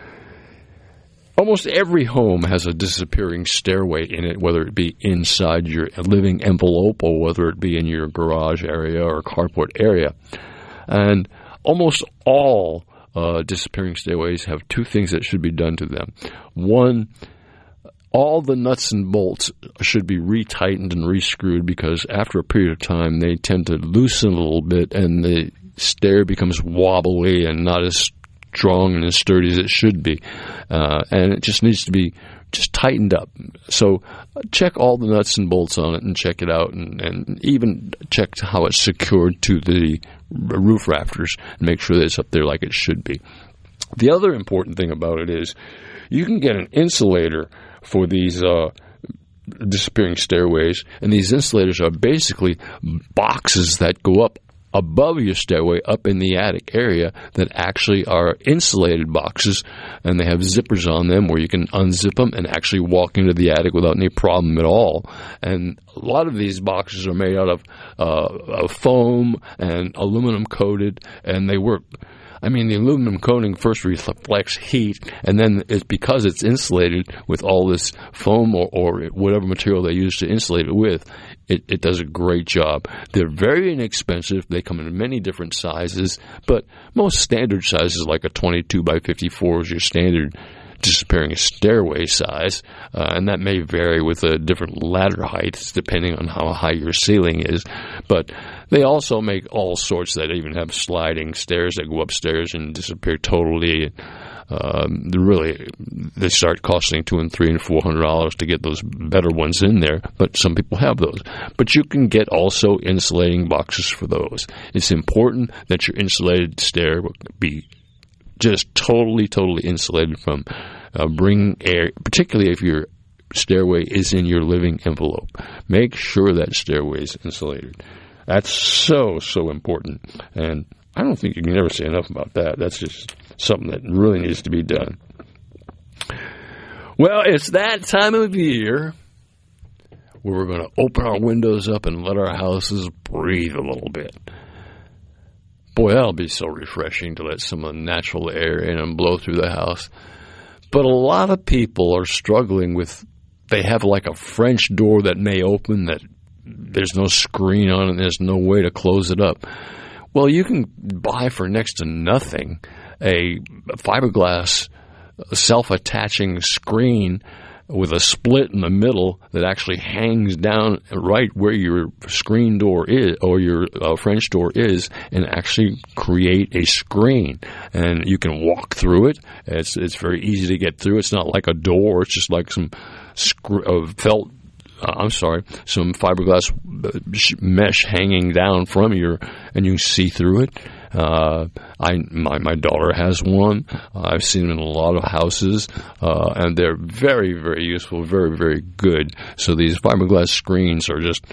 Almost every home has a disappearing stairway in it, whether it be inside your living envelope or whether it be in your garage area or carport area. And almost all uh, disappearing stairways have two things that should be done to them. One, all the nuts and bolts should be retightened and rescrewed, because after a period of time they tend to loosen a little bit and the stair becomes wobbly and not as strong and as sturdy as it should be, uh, and it just needs to be just tightened up. So check all the nuts and bolts on it and check it out, and, and even check how it's secured to the roof rafters and make sure that it's up there like it should be. The other important thing about it is you can get an insulator for these uh, disappearing stairways, and these insulators are basically boxes that go up above your stairway, up in the attic area, that actually are insulated boxes, and they have zippers on them where you can unzip them and actually walk into the attic without any problem at all. And a lot of these boxes are made out of, uh, of foam and aluminum coated, and they work. I mean, the aluminum coating first reflects heat, and then it's because it's insulated with all this foam or, or whatever material they use to insulate it with, it, it does a great job. They're very inexpensive. They come in many different sizes, but most standard sizes, like a twenty-two by fifty-four is your standard disappearing stairway size, uh, and that may vary with the different ladder heights depending on how high your ceiling is. But they also make all sorts that even have sliding stairs that go upstairs and disappear totally. Um, really, they start costing two and three and four hundred dollars to get those better ones in there. But some people have those. But you can get also insulating boxes for those. It's important that your insulated stair be just totally, totally insulated from uh, bringing air, particularly if your stairway is in your living envelope. Make sure that stairway is insulated. That's so, so important. And I don't think you can ever say enough about that. That's just something that really needs to be done. Well, it's that time of year where we're going to open our windows up and let our houses breathe a little bit. Boy, that'll be so refreshing to let some of the natural air in and blow through the house. But a lot of people are struggling with, they have like a French door that may open that there's no screen on it and there's no way to close it up. Well, you can buy for next to nothing a fiberglass self-attaching screen with a split in the middle that actually hangs down right where your screen door is or your uh, French door is, and actually create a screen. And you can walk through it. It's it's very easy to get through. It's not like a door. It's just like some screw, uh, felt. Uh, I'm sorry, some fiberglass mesh hanging down from your, and you can see through it. Uh, I my my daughter has one. Uh, I've seen them in a lot of houses, uh, and they're very, very useful, very, very good. So these fiberglass screens are just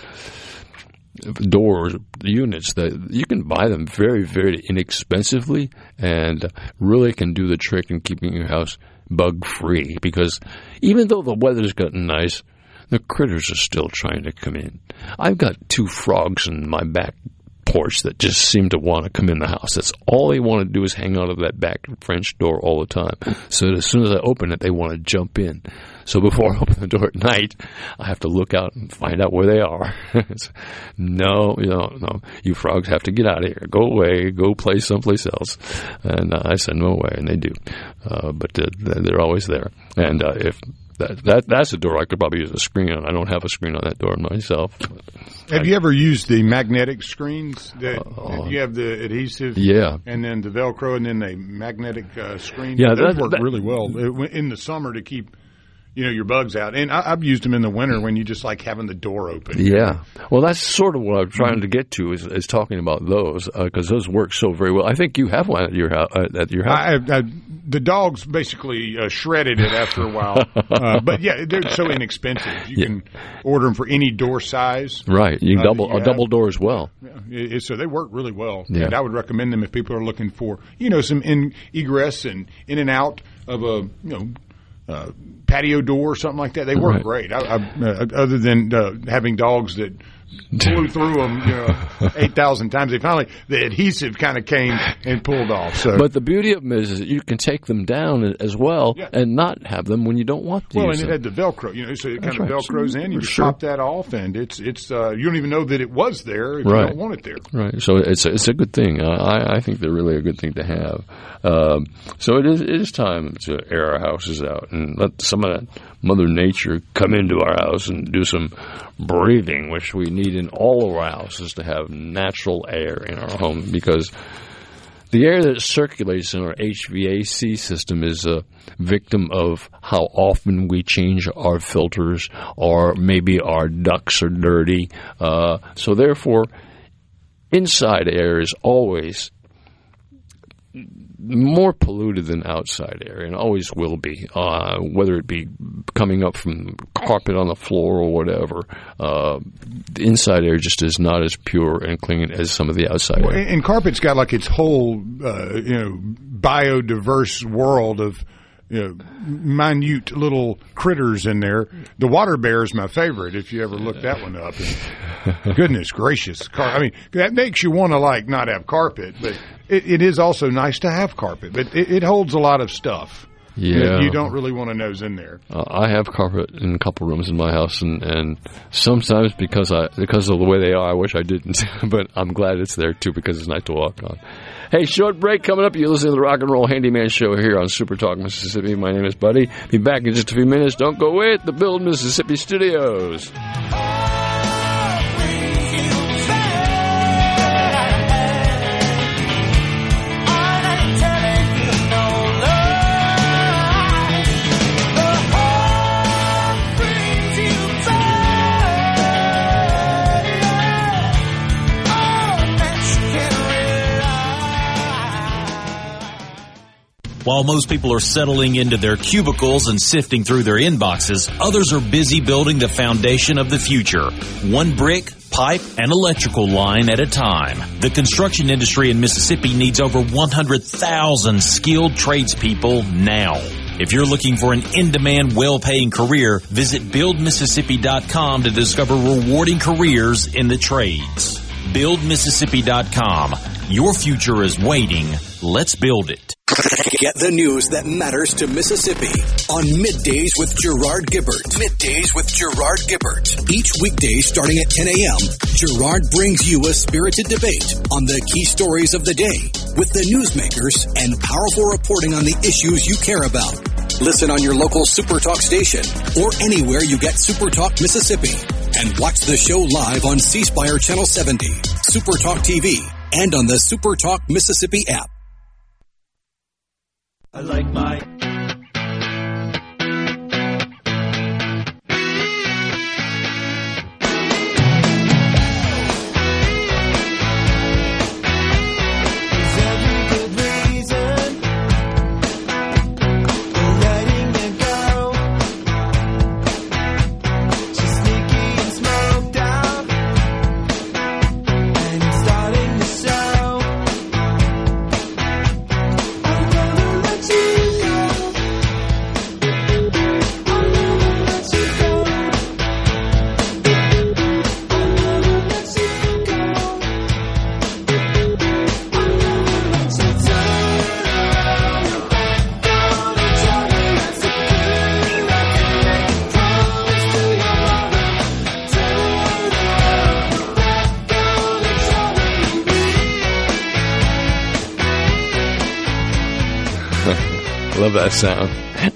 doors, units that you can buy them very, very inexpensively, and really can do the trick in keeping your house bug free. Because even though the weather's gotten nice, the critters are still trying to come in. I've got two frogs in my back porch that just seem to want to come in the house. That's all they want to do is hang out of that back French door all the time. So as soon as I open it, they want to jump in. So before I open the door at night, I have to look out and find out where they are. no, you know, no, you frogs have to get out of here. Go away. Go play someplace else. And uh, I said, no way, and they do. Uh, but uh, they're always there. And uh, if That, that that's a door I could probably use a screen on. I don't have a screen on that door myself. Have I, you ever used the magnetic screens? That uh, you have the adhesive, yeah, and then the Velcro, and then the magnetic uh, screen. Yeah, those that, work that, really well in the summer to keep, you know, your bugs out. And I, I've used them in the winter when you just like having the door open. Yeah, well, that's sort of what I'm trying to get to is, is talking about those because uh, those work so very well. I think you have one at your house. Uh, at your house. I, I, the dogs basically uh, shredded it after a while, uh, but yeah, they're so inexpensive. You yeah. can order them for any door size. Right, you can double uh, you a double door as well. Yeah, it, so they work really well. Yeah. And I would recommend them if people are looking for, you know, some in egress and in and out of a, you know, uh, patio door or something like that. They work right. great. I, I, uh, other than uh, having dogs that blew through them, you know, eight thousand times. They finally, the adhesive kind of came and pulled off. So, but the beauty of them is, is that you can take them down as well yeah. and not have them when you don't want to. Well, use and them. it had the Velcro, you know, so it That's kind of right. Velcros in. You just sure. pop that off, and it's it's uh, you don't even know that it was there if right. you don't want it there. Right. So it's a, it's a good thing. Uh, I I think they're really a good thing to have. Um, so it is it is time to air our houses out and let some of that Mother Nature come into our house and do some breathing, which we need in all of our houses to have natural air in our home, because the air that circulates in our H V A C system is a victim of how often we change our filters, or maybe our ducts are dirty. Uh, so therefore, inside air is always more polluted than outside air, and always will be, uh, whether it be coming up from carpet on the floor or whatever. Uh, the inside air just is not as pure and clean as some of the outside well, air. And carpet's got like its whole, uh, you know, biodiverse world of you know, minute little critters in there. The water bear is my favorite. If you ever look that one up, and goodness gracious, car- I mean that makes you want to like not have carpet, but it, it is also nice to have carpet. But it, it holds a lot of stuff. Yeah, that you don't really want to nose in there. Uh, I have carpet in a couple rooms in my house, and, and sometimes because I because of the way they are, I wish I didn't. But I'm glad it's there too because it's nice to walk on. Hey, short break coming up. You're listening to the Rock and Roll Handyman Show here on Super Talk Mississippi. My name is Buddy. Be back in just a few minutes. Don't go away at the Build Mississippi Studios. While most people are settling into their cubicles and sifting through their inboxes, others are busy building the foundation of the future, one brick, pipe, and electrical line at a time. The construction industry in Mississippi needs over one hundred thousand skilled tradespeople now. If you're looking for an in-demand, well-paying career, visit build mississippi dot com to discover rewarding careers in the trades. build mississippi dot com. Your future is waiting. Let's build it. Get the news that matters to Mississippi on Middays with Gerard Gibbert. Middays with Gerard Gibbert. Each weekday starting at ten a.m., Gerard brings you a spirited debate on the key stories of the day with the newsmakers and powerful reporting on the issues you care about. Listen on your local Super Talk station or anywhere you get Super Talk Mississippi. And watch the show live on C Spire Channel seventy, Super Talk T V, and on the Super Talk Mississippi app. I like my Love that sound.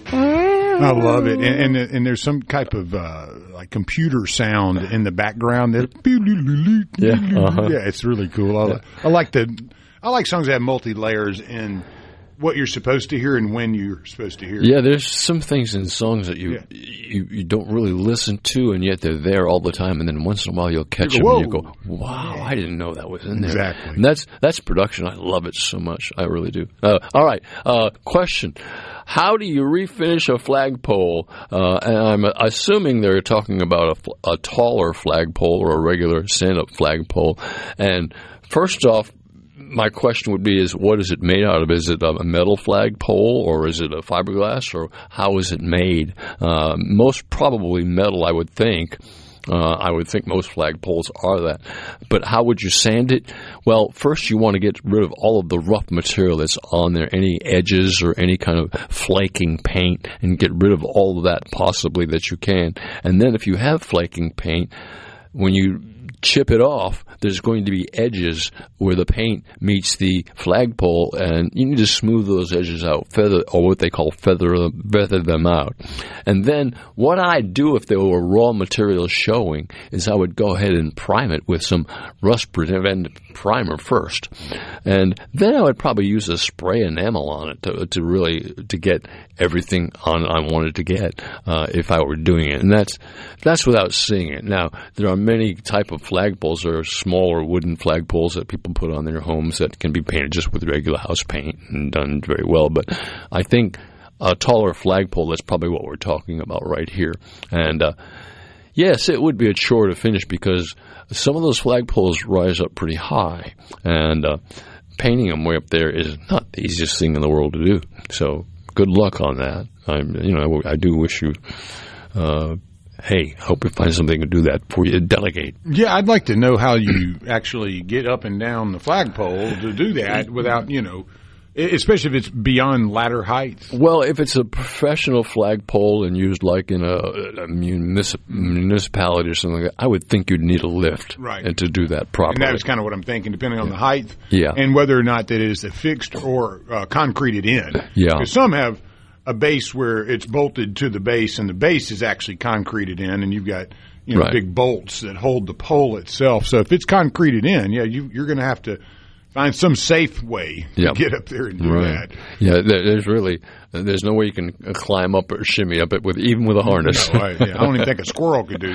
I love it, and and, and there's some type of uh, like computer sound in the background. That yeah, uh-huh. yeah, it's really cool. I, Yeah. I like the I like songs that have multi layers in what you're supposed to hear and when you're supposed to hear. Yeah, there's some things in songs that you, Yeah. you you don't really listen to, and yet they're there all the time. And then once in a while, you'll catch You them, go, and you "Whoa." go, "Wow, I didn't know that was in there." Exactly. And that's that's production. I love it so much. I really do. Uh, all right. Uh, question: how do you refinish a flagpole? Uh, and I'm assuming they're talking about a, fl- a taller flagpole or a regular stand-up flagpole. And first off, my question would be: is what is it made out of? Is it a metal flagpole, or is it a fiberglass, or how is it made? Uh, most probably metal, I would think. Uh, I would think most flagpoles are that. But how would you sand it? Well, first you want to get rid of all of the rough material that's on there, any edges or any kind of flaking paint, and get rid of all of that possibly that you can. And then if you have flaking paint, when you chip it off, there's going to be edges where the paint meets the flagpole, and you need to smooth those edges out, feather, or what they call feather, feather them out. And then what I'd do if there were raw material showing is I would go ahead and prime it with some rust-preventive primer first, and then I would probably use a spray enamel on it to, to really to get everything on I wanted to get uh, if I were doing it, and that's that's without seeing it. Now there are many type of flagpoles. There are smaller wooden flagpoles that people put on their homes that can be painted just with regular house paint and done very well. But I think a taller flagpole, that's probably what we're talking about right here. And uh, yes, it would be a chore to finish because some of those flagpoles rise up pretty high, and uh, painting them way up there is not the easiest thing in the world to do. So good luck on that. I'm, you know, I do wish you. Uh, hey, hope you find something to do that before you delegate. Yeah, I'd like to know how you actually get up and down the flagpole to do that without, you know, especially if it's beyond ladder height. Well, if it's a professional flagpole and used like in a, a municip- municipality or something like that, I would think you'd need a lift right. and to do that properly. And that is kind of what I'm thinking, depending on yeah. the height yeah. and whether or not that it is affixed or uh, concreted in. Yeah. Because some have a base where it's bolted to the base and the base is actually concreted in, and you've got you know right. big bolts that hold the pole itself. So if it's concreted in, yeah, you, you're going to have to find some safe way yep. to get up there and do right. that. Yeah, there's really there's no way you can climb up or shimmy up it with even with a harness. No, I, yeah, I don't even think a squirrel could do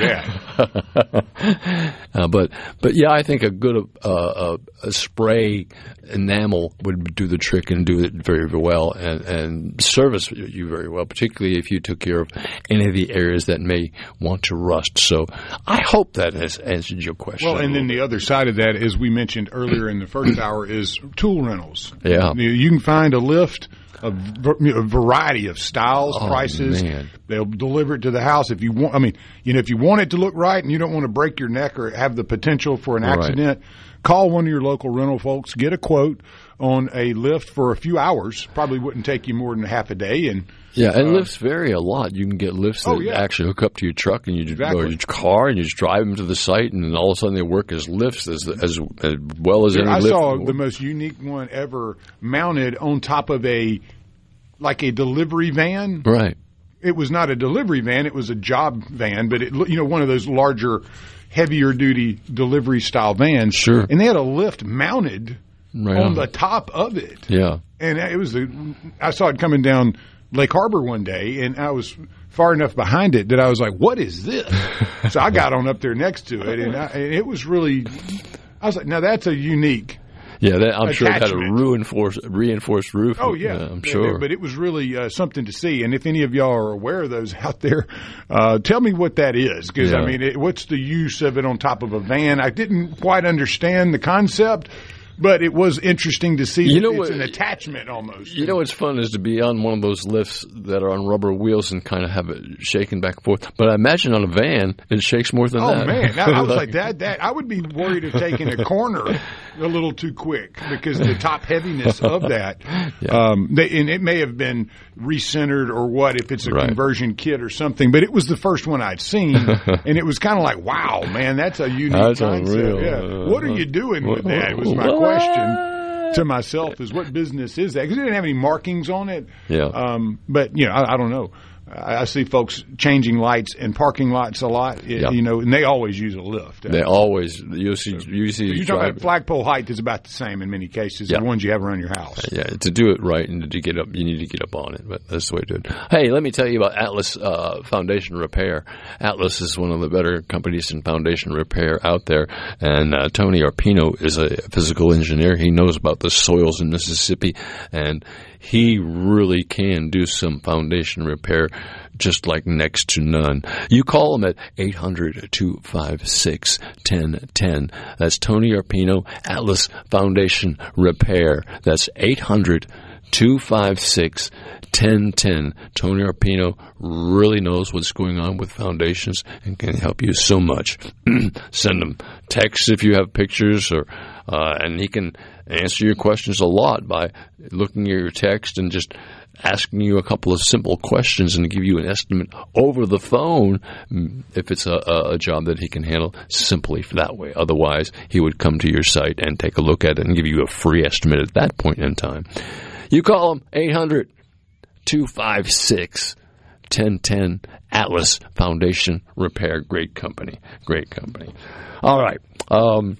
that. uh, but but yeah, I think a good uh, uh, a spray enamel would do the trick and do it very, very well and, and service you very well, particularly if you took care of any of the areas that may want to rust. So I hope that has answered your question. Well, and then the other side of that, as we mentioned earlier in the first hour, is tool rentals. Yeah. You, you can find a lift, a, a variety of styles, oh, prices. Man. They'll deliver it to the house if you want. I mean, you know, if you want it to look right and you don't want to break your neck or have the potential for an accident, right. call one of your local rental folks, get a quote on a lift for a few hours. Probably wouldn't take you more than half a day. And yeah, and uh, lifts vary a lot. You can get lifts that oh, yeah. actually hook up to your truck and you just, exactly. or your car, and you just drive them to the site, and then all of a sudden they work as lifts as as, as well as Dude, any I lift. saw the most unique one ever mounted on top of a like a delivery van. Right. It was not a delivery van; it was a job van, but it you know one of those larger, heavier duty delivery style vans. Sure. And they had a lift mounted right on, on the top of it. Yeah. And it was a, I saw it coming down Lake Harbor one day, and I was far enough behind it that I was like, "What is this?" So I got on up there next to it, and, I, and it was really. I was like, "Now that's a unique." Yeah, that, I'm attachment. sure it had a reinforced, reinforced roof. Oh, yeah. Uh, I'm sure. But it was really uh, something to see. And if any of y'all are aware of those out there, uh, tell me what that is. Because, yeah. I mean, it, what's the use of it on top of a van? I didn't quite understand the concept, but it was interesting to see you that know it's what, an attachment almost. You know what's fun is to be on one of those lifts that are on rubber wheels and kind of have it shaking back and forth. But I imagine on a van, it shakes more than oh, that. Oh, man. I, I was like, that, that, I would be worried of taking a corner a little too quick because of the top heaviness of that. Yeah. Um, they, and it may have been recentered or what if it's a right. conversion kit or something, but it was the first one I'd seen, and it was kind of like, wow, man, that's a unique that's concept. Unreal. Yeah. Uh, what are you doing with that was my what? question to myself is what business is that? Because it didn't have any markings on it. Yeah. Um, but, you know, I, I don't know. I see folks changing lights in parking lots a lot, yeah. you know, and they always use a lift. They always you see you see. You're talking about flagpole height is about the same in many cases. Yeah. The ones you have around your house. Yeah, to do it right and to get up, you need to get up on it. But that's the way to do it. Hey, let me tell you about Atlas uh, Foundation Repair. Atlas is one of the better companies in foundation repair out there, and uh, Tony Arpino is a physical engineer. He knows about the soils in Mississippi, and he really can do some foundation repair just like next to none. You call him at eight hundred, two five six, one zero one zero. That's Tony Arpino, Atlas Foundation Repair. That's eight hundred, two five six, one zero one zero. Tony Arpino really knows what's going on with foundations and can help you so much. Send him texts if you have pictures, or uh, and he can answer your questions a lot by looking at your text and just asking you a couple of simple questions and give you an estimate over the phone if it's a, a job that he can handle simply that way. Otherwise, he would come to your site and take a look at it and give you a free estimate at that point in time. You call him eight hundred, two five six, one zero one zero. Atlas Foundation Repair. Great company. Great company. All right. Um,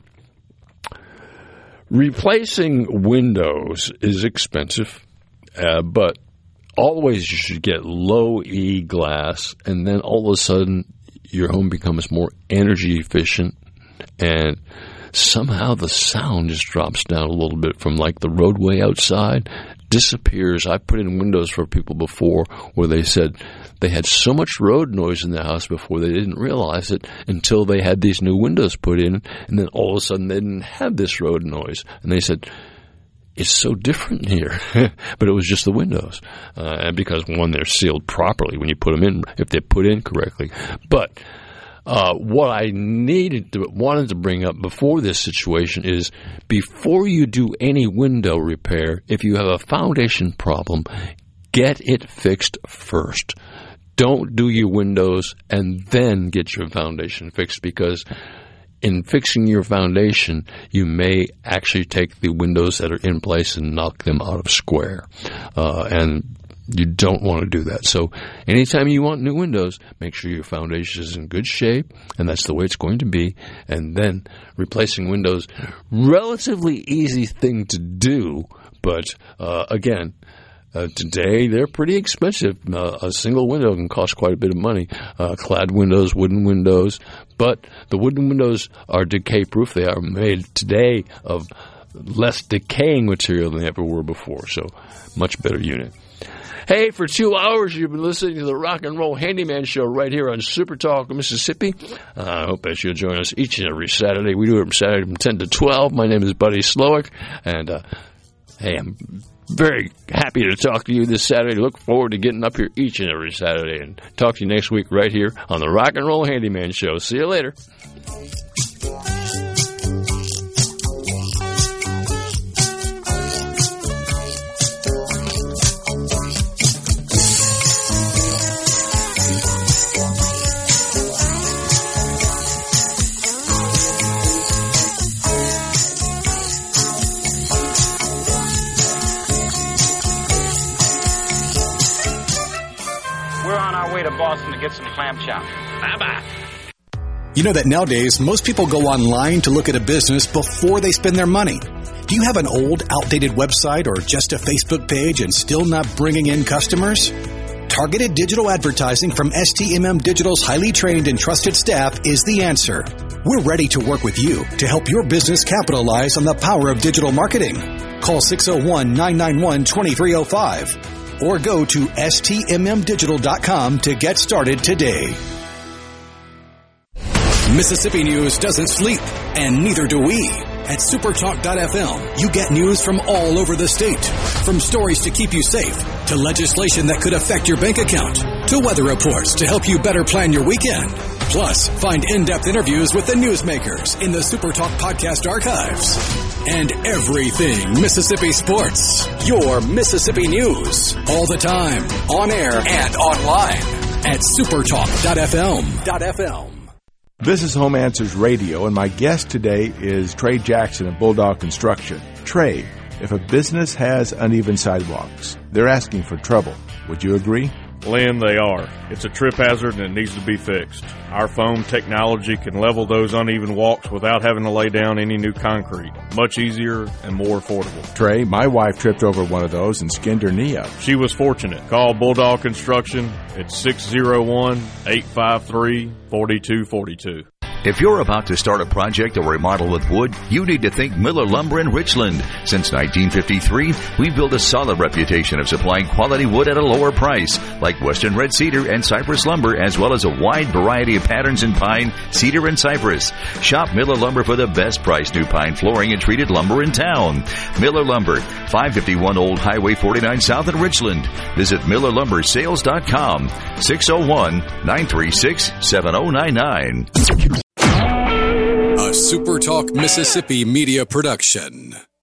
replacing windows is expensive, uh, but always you should get low E glass, and then all of a sudden your home becomes more energy efficient, and somehow the sound just drops down a little bit from like the roadway outside, disappears. I put in windows for people before where they said they had so much road noise in their house before they didn't realize it until they had these new windows put in, and then all of a sudden they didn't have this road noise. And they said, it's so different here. But it was just the windows. Uh, and because, one, they're sealed properly when you put them in, if they're put in correctly. But uh, what I needed to, wanted to bring up before this situation is before you do any window repair, if you have a foundation problem, get it fixed first. Don't do your windows and then get your foundation fixed, because in fixing your foundation, you may actually take the windows that are in place and knock them out of square. Uh, and you don't want to do that. So anytime you want new windows, make sure your foundation is in good shape, and that's the way it's going to be. And then replacing windows, relatively easy thing to do, but uh, again, Uh, today, they're pretty expensive. Uh, a single window can cost quite a bit of money. Uh, clad windows, wooden windows. But the wooden windows are decay-proof. They are made today of less decaying material than they ever were before. So, much better unit. Hey, for two hours, you've been listening to the Rock and Roll Handyman Show right here on Super Talk, Mississippi. Uh, I hope that you'll join us each and every Saturday. We do it from Saturday from ten to twelve. My name is Buddy Slowick. And, uh, hey, I'm very happy to talk to you this Saturday. Look forward to getting up here each and every Saturday and talk to you next week right here on the Rock and Roll Handyman Show. See you later. Boston to get some clam chowder. Bye-bye. You know that nowadays, most people go online to look at a business before they spend their money. Do you have an old, outdated website or just a Facebook page and still not bringing in customers? Targeted digital advertising from S T M M Digital's highly trained and trusted staff is the answer. We're ready to work with you to help your business capitalize on the power of digital marketing. Call six oh one, nine nine one, two three oh five. Or go to S T M M digital dot com to get started today. Mississippi News doesn't sleep, and neither do we. At supertalk dot f m, you get news from all over the state. From stories to keep you safe, to legislation that could affect your bank account, to weather reports to help you better plan your weekend. Plus, find in-depth interviews with the newsmakers in the Supertalk podcast archives. And everything Mississippi sports. Your Mississippi news. All the time. On air and online. At supertalk dot f m. This is Home Answers Radio, and my guest today is Trey Jackson of Bulldog Construction. Trey, if a business has uneven sidewalks, they're asking for trouble. Would you agree? Lynn, they are. It's a trip hazard and it needs to be fixed. Our foam technology can level those uneven walks without having to lay down any new concrete. Much easier and more affordable. Trey, my wife tripped over one of those and skinned her knee up. She was fortunate. Call Bulldog Construction at six oh one, eight five three, four two four two. If you're about to start a project or remodel with wood, you need to think Miller Lumber in Richland. Since nineteen fifty-three, we've built a solid reputation of supplying quality wood at a lower price, like Western Red Cedar and Cypress Lumber, as well as a wide variety of patterns in pine, cedar, and cypress. Shop Miller Lumber for the best price new pine flooring and treated lumber in town. Miller Lumber, five fifty-one Old Highway forty-nine South in Richland. Visit miller lumber sales dot com, six oh one, nine three six, seven oh nine nine. A SuperTalk Mississippi media production.